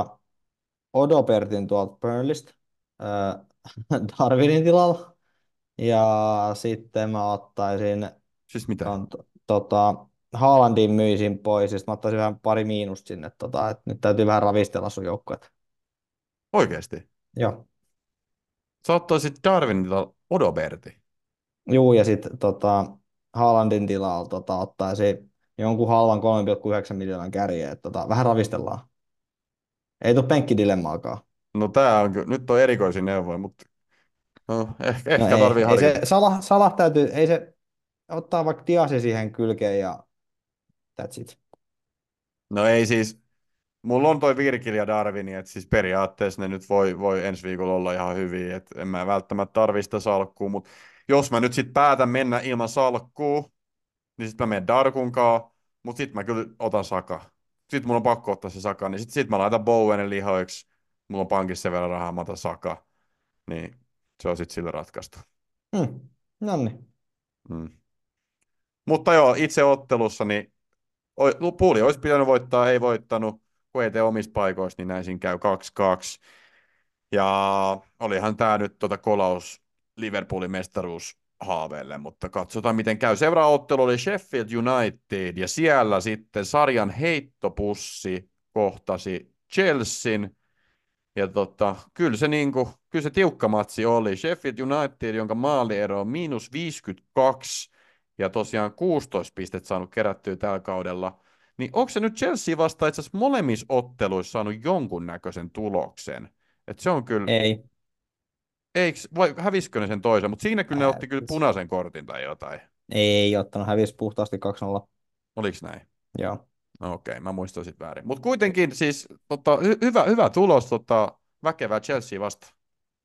Odobertin tuolta Burnleystä öö, Darwinin tilalla. Ja sitten mä ottaisin Siis mitä? ton, Haalandin myisin pois, ja sit mä ottaisin vähän pari miinusta sinne, että nyt täytyy vähän ravistella sun joukkueet. Oikeesti? Joo. Sä ottaisit Darwinilta Odoberti. Juu, ja sitten Haalandin tilalla ottaisin jonkun halvan 3,9 miljoonan kärjeä, että vähän ravistellaan. Ei tule penkkidilemmaakaan. No nyt on erikoisin neuvoja, mutta no, No ehkä ei, tarvii ei se harkita. Salah täytyy, ei se ottaa vaikka Diasi siihen kylkeen ja that's it. No ei siis, mulla on toi Virgil ja Darwini, että siis periaatteessa ne nyt voi ensi viikolla olla ihan hyviä, että en mä välttämättä tarvii sitä salkkua, mutta jos mä nyt sit päätän mennä ilman salkkua, niin sit mä menen Darkunkaan, mutta sit mä kyllä otan Saka. Sitten mulla on pakko ottaa se Saka, niin sit mä laitan Bowenin lihoiksi, mulla on pankissa sen verran rahaa, mä otan Saka, niin se on sit sillä ratkaistu. No niin. Mm. Mutta joo, itse ottelussa, niin Puuli olisi pitänyt voittaa, ei voittanut, kun ei tee omissa paikoissa, niin näin siinä käy 2-2. Ja olihan tämä nyt kolaus Liverpoolin mestaruushaaveelle, mutta katsotaan miten käy. Seuraava ottelu oli Sheffield United, ja siellä sitten sarjan heittopussi kohtasi Chelsean. Ja kyllä se tiukka matsi oli. Sheffield United, jonka maaliero on -52 ja tosiaan 16 pistettä saanut kerättyä tällä kaudella. Niin onko se nyt Chelsea vastaan itse asiassa molemmissa otteluissa saanut jonkunnäköisen tuloksen? Et se on kyllä, Ei. vai hävisikö ne sen toisen, mutta siinä kyllä ne otti kyllä Hävis. punaisen kortin tai jotain. Ei ottanut, hävisi puhtaasti 2-0. Oliko näin? Joo. No okei, mä muistan sit väärin. Mutta kuitenkin siis hyvä tulos väkevää Chelsea vastaan.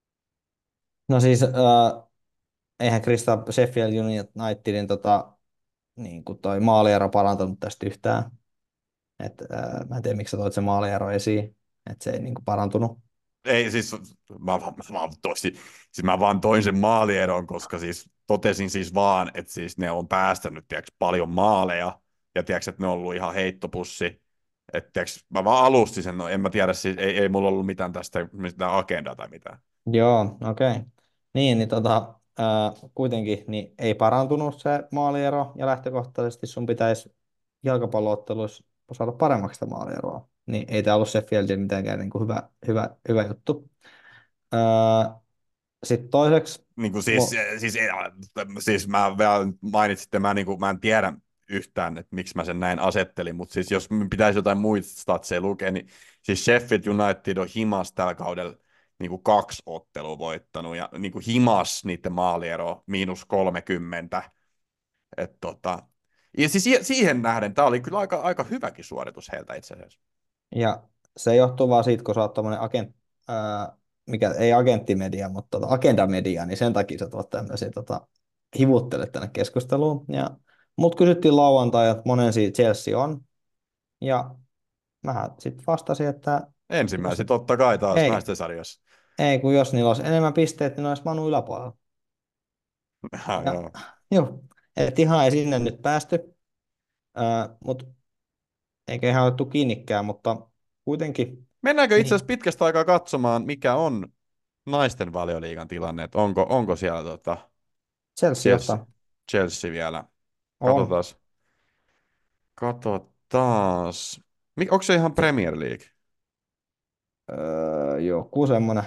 No siis, eihän Krista Sheffield Unitedin niin kuin toi maaliero parantanut tästä yhtään. Mä en tiedä, miksi sä toit se maaliero esiin, että se ei niin kuin parantunut. Ei siis, mä vaan toin sen maalieron, koska siis totesin siis vaan, että siis ne on päästänyt tiiäks, paljon maaleja ja tiiäks, että ne on ollut ihan heittopussi. Että tiiäks, mä vaan alustin sen, no en mä tiedä, siis ei mulla ollut mitään tästä mitään agendaa tai mitään. Joo, okei. Okay. Niin kuitenkin niin ei parantunut se maaliero, ja lähtökohtaisesti sun pitäisi jalkapallootteluissa saada paremmaksi sitä maalieroa. Niin ei tämä ollut Sheffieldin mitenkään niin kuin hyvä juttu. Sitten toiseksi, Niin kuin mu- siis mä vielä mainitsin, että mä en tiedä yhtään, että miksi mä sen näin asettelin, mutta siis jos pitäisi jotain muita statseja lukea, niin siis Sheffield United on himas tällä kaudella niin kuin 2 ottelua voittanut, ja niin kuin himas niiden maaliero -30. Et ja siis siihen nähden tämä oli kyllä aika hyväkin suoritus heiltä itse asiassa. ja se johtuu vaan siitä, kun sä oot tommonen mikä ei agenttimedia, mutta agendamedia, niin sen takia sä tuot tämmöisiä hivuttelet tänne keskusteluun. Ja mut kysyttiin lauantai, että monen siitä Chelsea on. Ja mä sitten vastasin, että jos, Ensimmäiset totta kai taas ei, naisten sarjassa. ei, kun jos niillä olisi enemmän pisteitä, niin ne olisi Manu yläpuolella. Ja Joo. joo, et ihan ei sinne nyt päästy, mutta eikä ihan otettu kiinnikään, mutta kuitenkin, Mennäänkö itse asiassa niin, pitkästä aikaa katsomaan, mikä on naisten valioliigan tilanne, että onko siellä Chelsea Chelsea, ottaa. Chelsea vielä? On. Katsotaan. Katsotaan. Onko se ihan Premier League? Joku semmoinen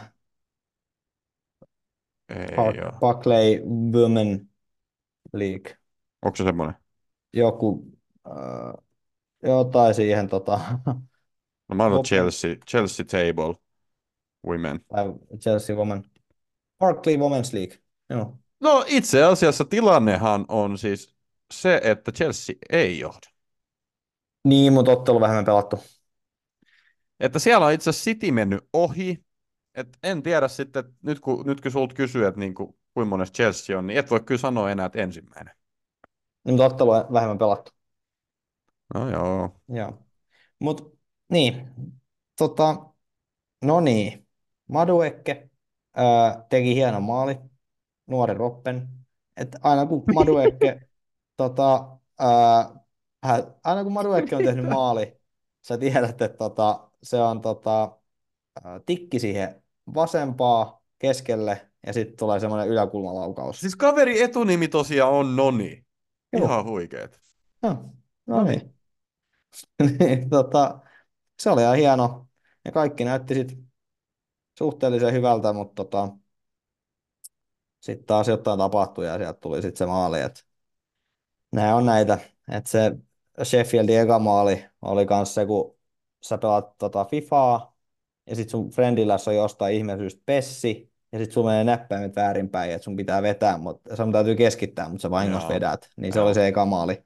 Ei ole. Barclay Women League. Onko se semmoinen? Joku, öö, jotain siihen No mä oon Women, Chelsea Table Women. tai Chelsea Women, Barclay Women's League. Joo. No itse asiassa tilannehan on siis se, että Chelsea ei johda. Niin, mutta ottelu vähemmän pelattu. Että siellä on itse asiassa City mennyt ohi. Et en tiedä sitten, että nyt kun sulta kysyy, että niinku, kuinka monessa Chelsea on, niin et voi kyllä sanoa enää, että ensimmäinen. Niin, mutta ottelu on vähemmän pelattu. No joo. Joo. Mut niin, tota, no niin. Maduekke teki hienon maali, nuori Roppen. Et aina kun Maduekke, aina kun Maduekke on tehnyt maali, sä tiedät, että se on tikki siihen vasempaa keskelle ja sitten tulee semmoinen yläkulmalaukaus. Siis kaveri etunimi tosiaan on Noni. Ihan Joo, huikeet. no, no No niin. niin. Niin, se oli ihan hieno. Ja kaikki näytti sitten suhteellisen hyvältä, mutta sitten taas jotain tapahtui ja sieltä tuli sitten se maali. Nämä on näitä, että se Sheffieldin eka maali oli kans se, kun sä pelaat FIFAa ja sitten sun friendillässä on jostain ihmeen syystä pessi ja sitten sun menee näppäimet väärinpäin, että sun pitää vetää, mutta sun täytyy keskittää, mutta sä vahingossa Joo. vedät. Niin se oli Joo. se eka maali.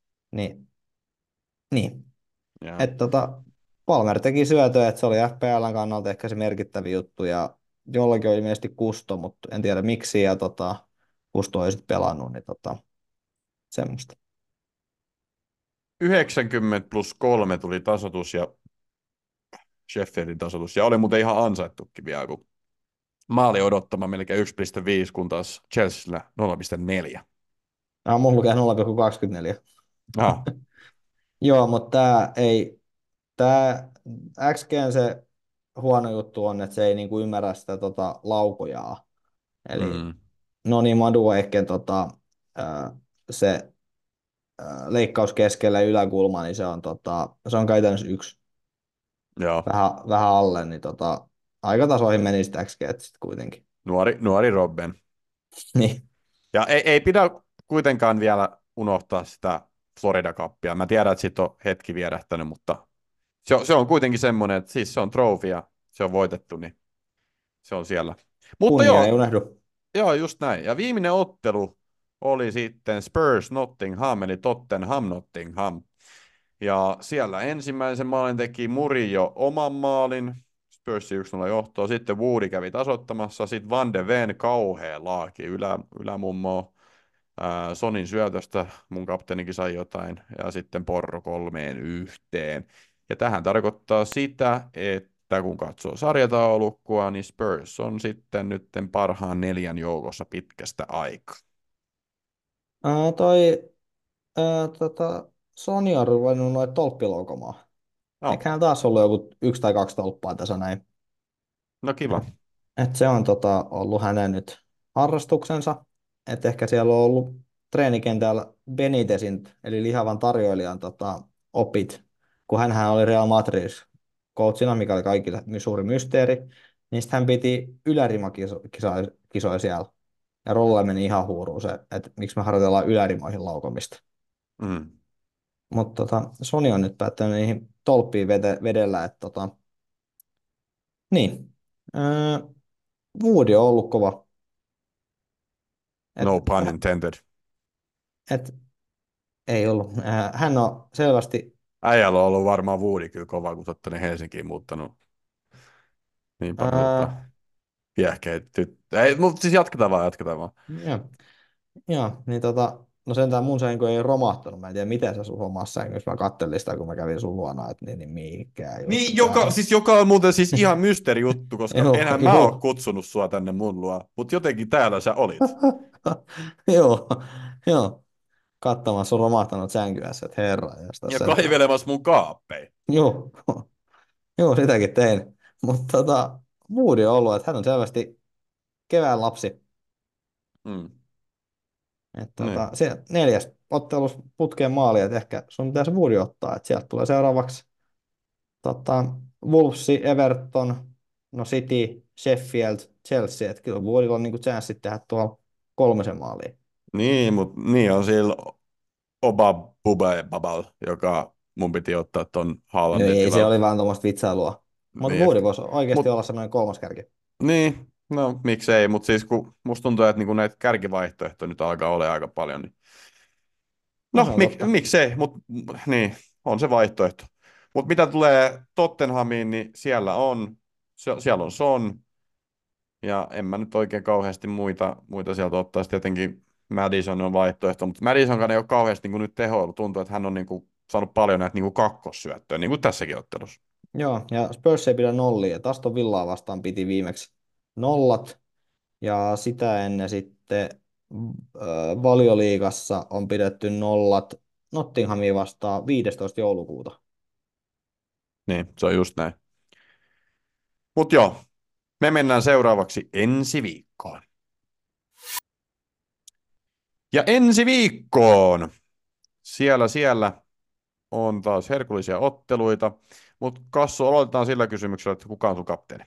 Niin, Joo. että Palmer teki syötöä, että se oli FPLn kannalta ehkä se merkittävin juttu ja jollakin oli ilmeisesti Kusto, mutta en tiedä miksi ja Kusto ei sitten pelannut, niin semmoista. 90+3 tuli tasoitus ja Sheffieldin tasoitus. Ja oli muuten ihan ansaittukin vielä, kun maali odottama melkein 1,5, kun taas Chelsealla 0,4. Mulla lukee 0,24. Ah, Joo, mutta tämä XGn se huono juttu on, että se ei niinku ymmärrä sitä laukojaa. Eli mm, no niin, Madu ehkä se leikkaus keskelle yläkulma, niin se on käytännössä yksi. joo. Vähän alle, niin aika tasoihin meni sitä XG sitten kuitenkin. Nuori Robben. Niin, Ja ei pidä kuitenkaan vielä unohtaa sitä Florida Cupia. Mä tiedän, että siitä on hetki vierähtänyt, mutta se on kuitenkin semmoinen, että siis se on trofi ja se on voitettu, niin se on siellä. Mutta kunnia ei joo, unohdu. joo, just näin. Ja viimeinen ottelu oli sitten Spurs Nottingham, eli Tottenham Nottingham. Ja siellä ensimmäisen maalin teki Murillo oman maalin, Spursin 1-0 johtoa. Sitten Woody kävi tasoittamassa. Sitten Van de Ven kauhea laaki ylämummoa. Sonin syötöstä mun kapteenikin sai jotain. Ja sitten Porro 3-1. Ja tähän tarkoittaa sitä, että kun katsoo sarjataulukkoa, niin Spurs on sitten nyt parhaan 4 joukossa pitkästä aikaa. Toi Sony on ruvennut noita tolppilaukomaan. No, Eiköhän taas ollut joku 1 tai 2 tolppaa tässä näin. no kiva. Et se on ollut hänen nyt harrastuksensa. Et ehkä siellä on ollut treenikentällä Benitezin, eli lihavan tarjoilijan opit, kun hänhän oli Real Madrid coachina, mikä oli kaikille suuri mysteeri. niin sitten hän piti ylärimakisoja siellä. Ja Rolle meni ihan huuruun se, että miksi me harjoitellaan ylärimoihin laukomista. Mm. Mutta Sony on nyt päättänyt niihin tolppiin vedellä, että niin. Öö, Woody on ollut kova. Et, No pun intended. et, ei ollut. Hän on selvästi. Äijällä on ollut varmaan Woody kyllä kova, kun olette ne Helsinkiin muuttanut niin paljon Öö, viehkeitä. Ei, mutta siis jatketaan vaan. joo, joo, niin no sentään mun sänky ei romahtanut. Mä en tiedä, miten sä sun omassa sängyssä. Mä kattelin sitä, kun mä kävin sun luona, että niin mikä juttu Niin, tää on. joka on muuten siis ihan mysteeri juttu, koska Joo, enhän mä oo joo. kutsunut sua tänne mun luo, mutta jotenkin täällä sä olit. Joo, joo. Katsomassa sun romahtanut sänkyässä, että herra, josta Ja sentään. kaivelemassa mun kaappeja. Joo, joo, sitäkin tein. Mutta Moody on ollut, että hän on selvästi kevään lapsi. Mm. Että Niin. se 4. ottelussa putkeen maali, että ehkä sun pitäisi Moody ottaa, että sieltä tulee seuraavaksi Wolves, Everton, no City, Sheffield, Chelsea, että kyllä Woodylla on niinku chanssit tehdä tuolla 3 maaliin. Niin, mutta niin on sillä Oba Babal, joka mun piti ottaa ton No Haalandin ei, se tilalla. oli vaan tuommoista vitsailua. Mutta Niin, Woody voisi oikeasti mut, olla semmoinen 3. kärki. niin, no miksei, mutta siis kun musta tuntuu, että niinku näitä kärkivaihtoehtoja nyt alkaa olla aika paljon, niin No no se on totta. miksei, mutta niin, on se vaihtoehto. Mutta mitä tulee Tottenhamiin, niin siellä on Son, ja en mä nyt oikein kauheasti muita sieltä ottaisi. Tietenkin Madison on vaihtoehto, mutta Madisonkaan ei ole kauheasti niin kuin nyt tehoillut. Tuntuu, että hän on niin kuin saanut paljon näitä niin kuin kakkossyöttöjä, niin kuin tässäkin ottelussa. Joo, ja Spurs ei pidä nollia. Et Aston Villaa vastaan piti viimeksi nollat. Ja sitä ennen sitten Valioliigassa on pidetty nollat Nottinghamia vastaan 15. joulukuuta. Niin, se on just näin. Mutta joo, me mennään seuraavaksi ensi viikkoon. Ja ensi viikkoon siellä on taas herkullisia otteluita. Mutta Kassu, aloitetaan sillä kysymyksellä, että kuka on sun kapteeni?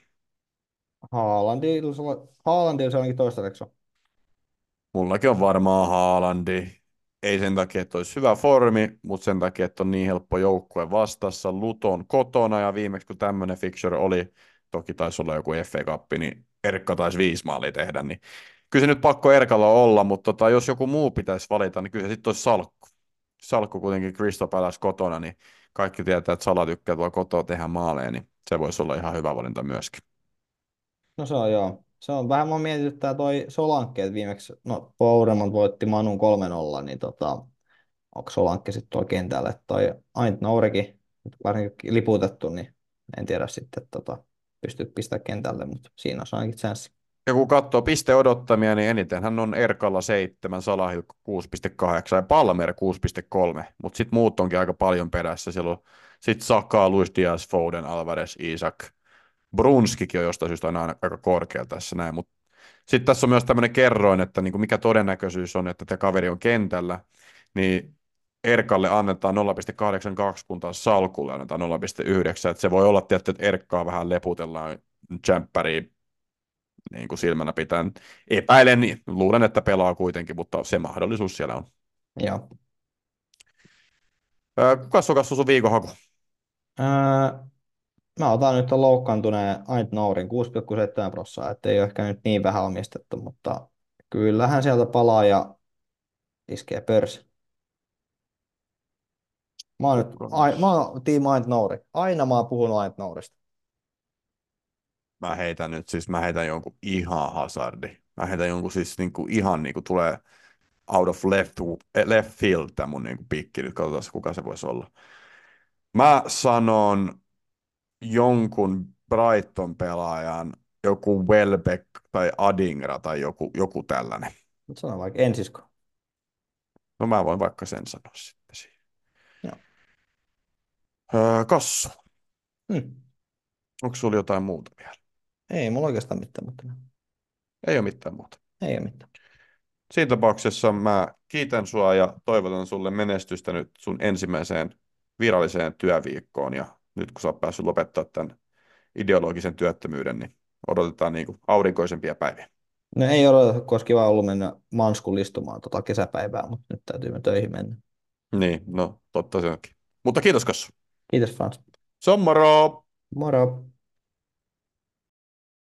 Haalandilla se onkin toistaiseksi. Mullakin on varmaan Haalandi. Ei sen takia, että olisi hyvä formi, mutta sen takia, että on niin helppo joukkue vastassa. Luton kotona ja viimeksi kun tämmöinen fixture oli, toki taisi olla joku FA Cup, niin Erkka taisi 5 maalia tehdä. Niin kyllä se nyt pakko Erkalla olla, mutta jos joku muu pitäisi valita, niin kyllä se sitten olisi Salkku. Salkku kuitenkin Crystal Palace kotona, niin kaikki tietää, että Sala tykkää tuolla kotoa tehdä maaleja, niin se voisi olla ihan hyvä valinta myöskin. No se on joo. Se on vähän, mua mietityttää toi Solanke, että viimeksi, no Bournemouth voitti Manun 3-0, niin onko Solanke sitten tuolla kentällä, että toi Ait Nourikin, varsinkin liputettu, niin en tiedä sitten, pystyy pistämään kentälle, mutta siinä on ainakin chanssi. Ja kun katsoo pisteodottamia, niin enitenhän on Erkalla 7, Salahil 6,8 ja Palmer 6,3, mutta sitten muut onkin aika paljon perässä. Siellä on sitten Saka, Luis Diaz, Foden, Alvarez, Isak. Brunskikin on jostain syystä aika korkealla tässä näin, mutta sitten tässä on myös tämmöinen kerroin, että niinku mikä todennäköisyys on, että tämä kaveri on kentällä, niin Erkalle annetaan 0,82, kun taas Salkulle annetaan 0,9, että se voi olla tietty, että Erkkaa vähän leputellaan jämppäriin niin kuin silmänä pitäen. Epäilen, niin luulen, että pelaa kuitenkin, mutta se mahdollisuus siellä on. Joo. Kuka on sun viikonhaku? Ää, Mä otan nyt ton loukkaantuneen Ait Nourin 6,7%, ettei ole ehkä nyt niin vähän omistettu, mutta kyllähän sieltä palaa ja iskee pörssi. Mä oon Team Ait Nouri. Aina mä oon puhunut Ait Nourista. Mä heitän jonkun ihan hazardi. Mä heitän jonkun siis niinku ihan niinku tulee out of left field tämä mun niinku pikki. Nyt katsotaan, kuka se voisi olla. Mä sanon jonkun Brighton-pelaajan, joku Welbeck tai Adingra tai joku tällainen. Mutta sano vaikka ensisko. No mä voin vaikka sen sanoa sitten siihen. Joo. Kassu, Hmm. onko sulla jotain muuta vielä? Ei mulla oikeastaan mitään, mutta Ei ole mitään muuta. ei ole mitään. Siinä tapauksessa mä kiitän sua ja toivotan sulle menestystä nyt sun ensimmäiseen viralliseen työviikkoon. Ja nyt kun sä oot päässyt lopettaa tämän ideologisen työttömyyden, niin odotetaan niin kuin aurinkoisempia päiviä. No ei ole, kun olisi kiva ollut mennä Manskun istumaan kesäpäivää, mutta nyt täytyy me töihin mennä. Niin, no totta se onkin. Mutta kiitos Kassu. Kiitos Frans. Se on moro! Moro!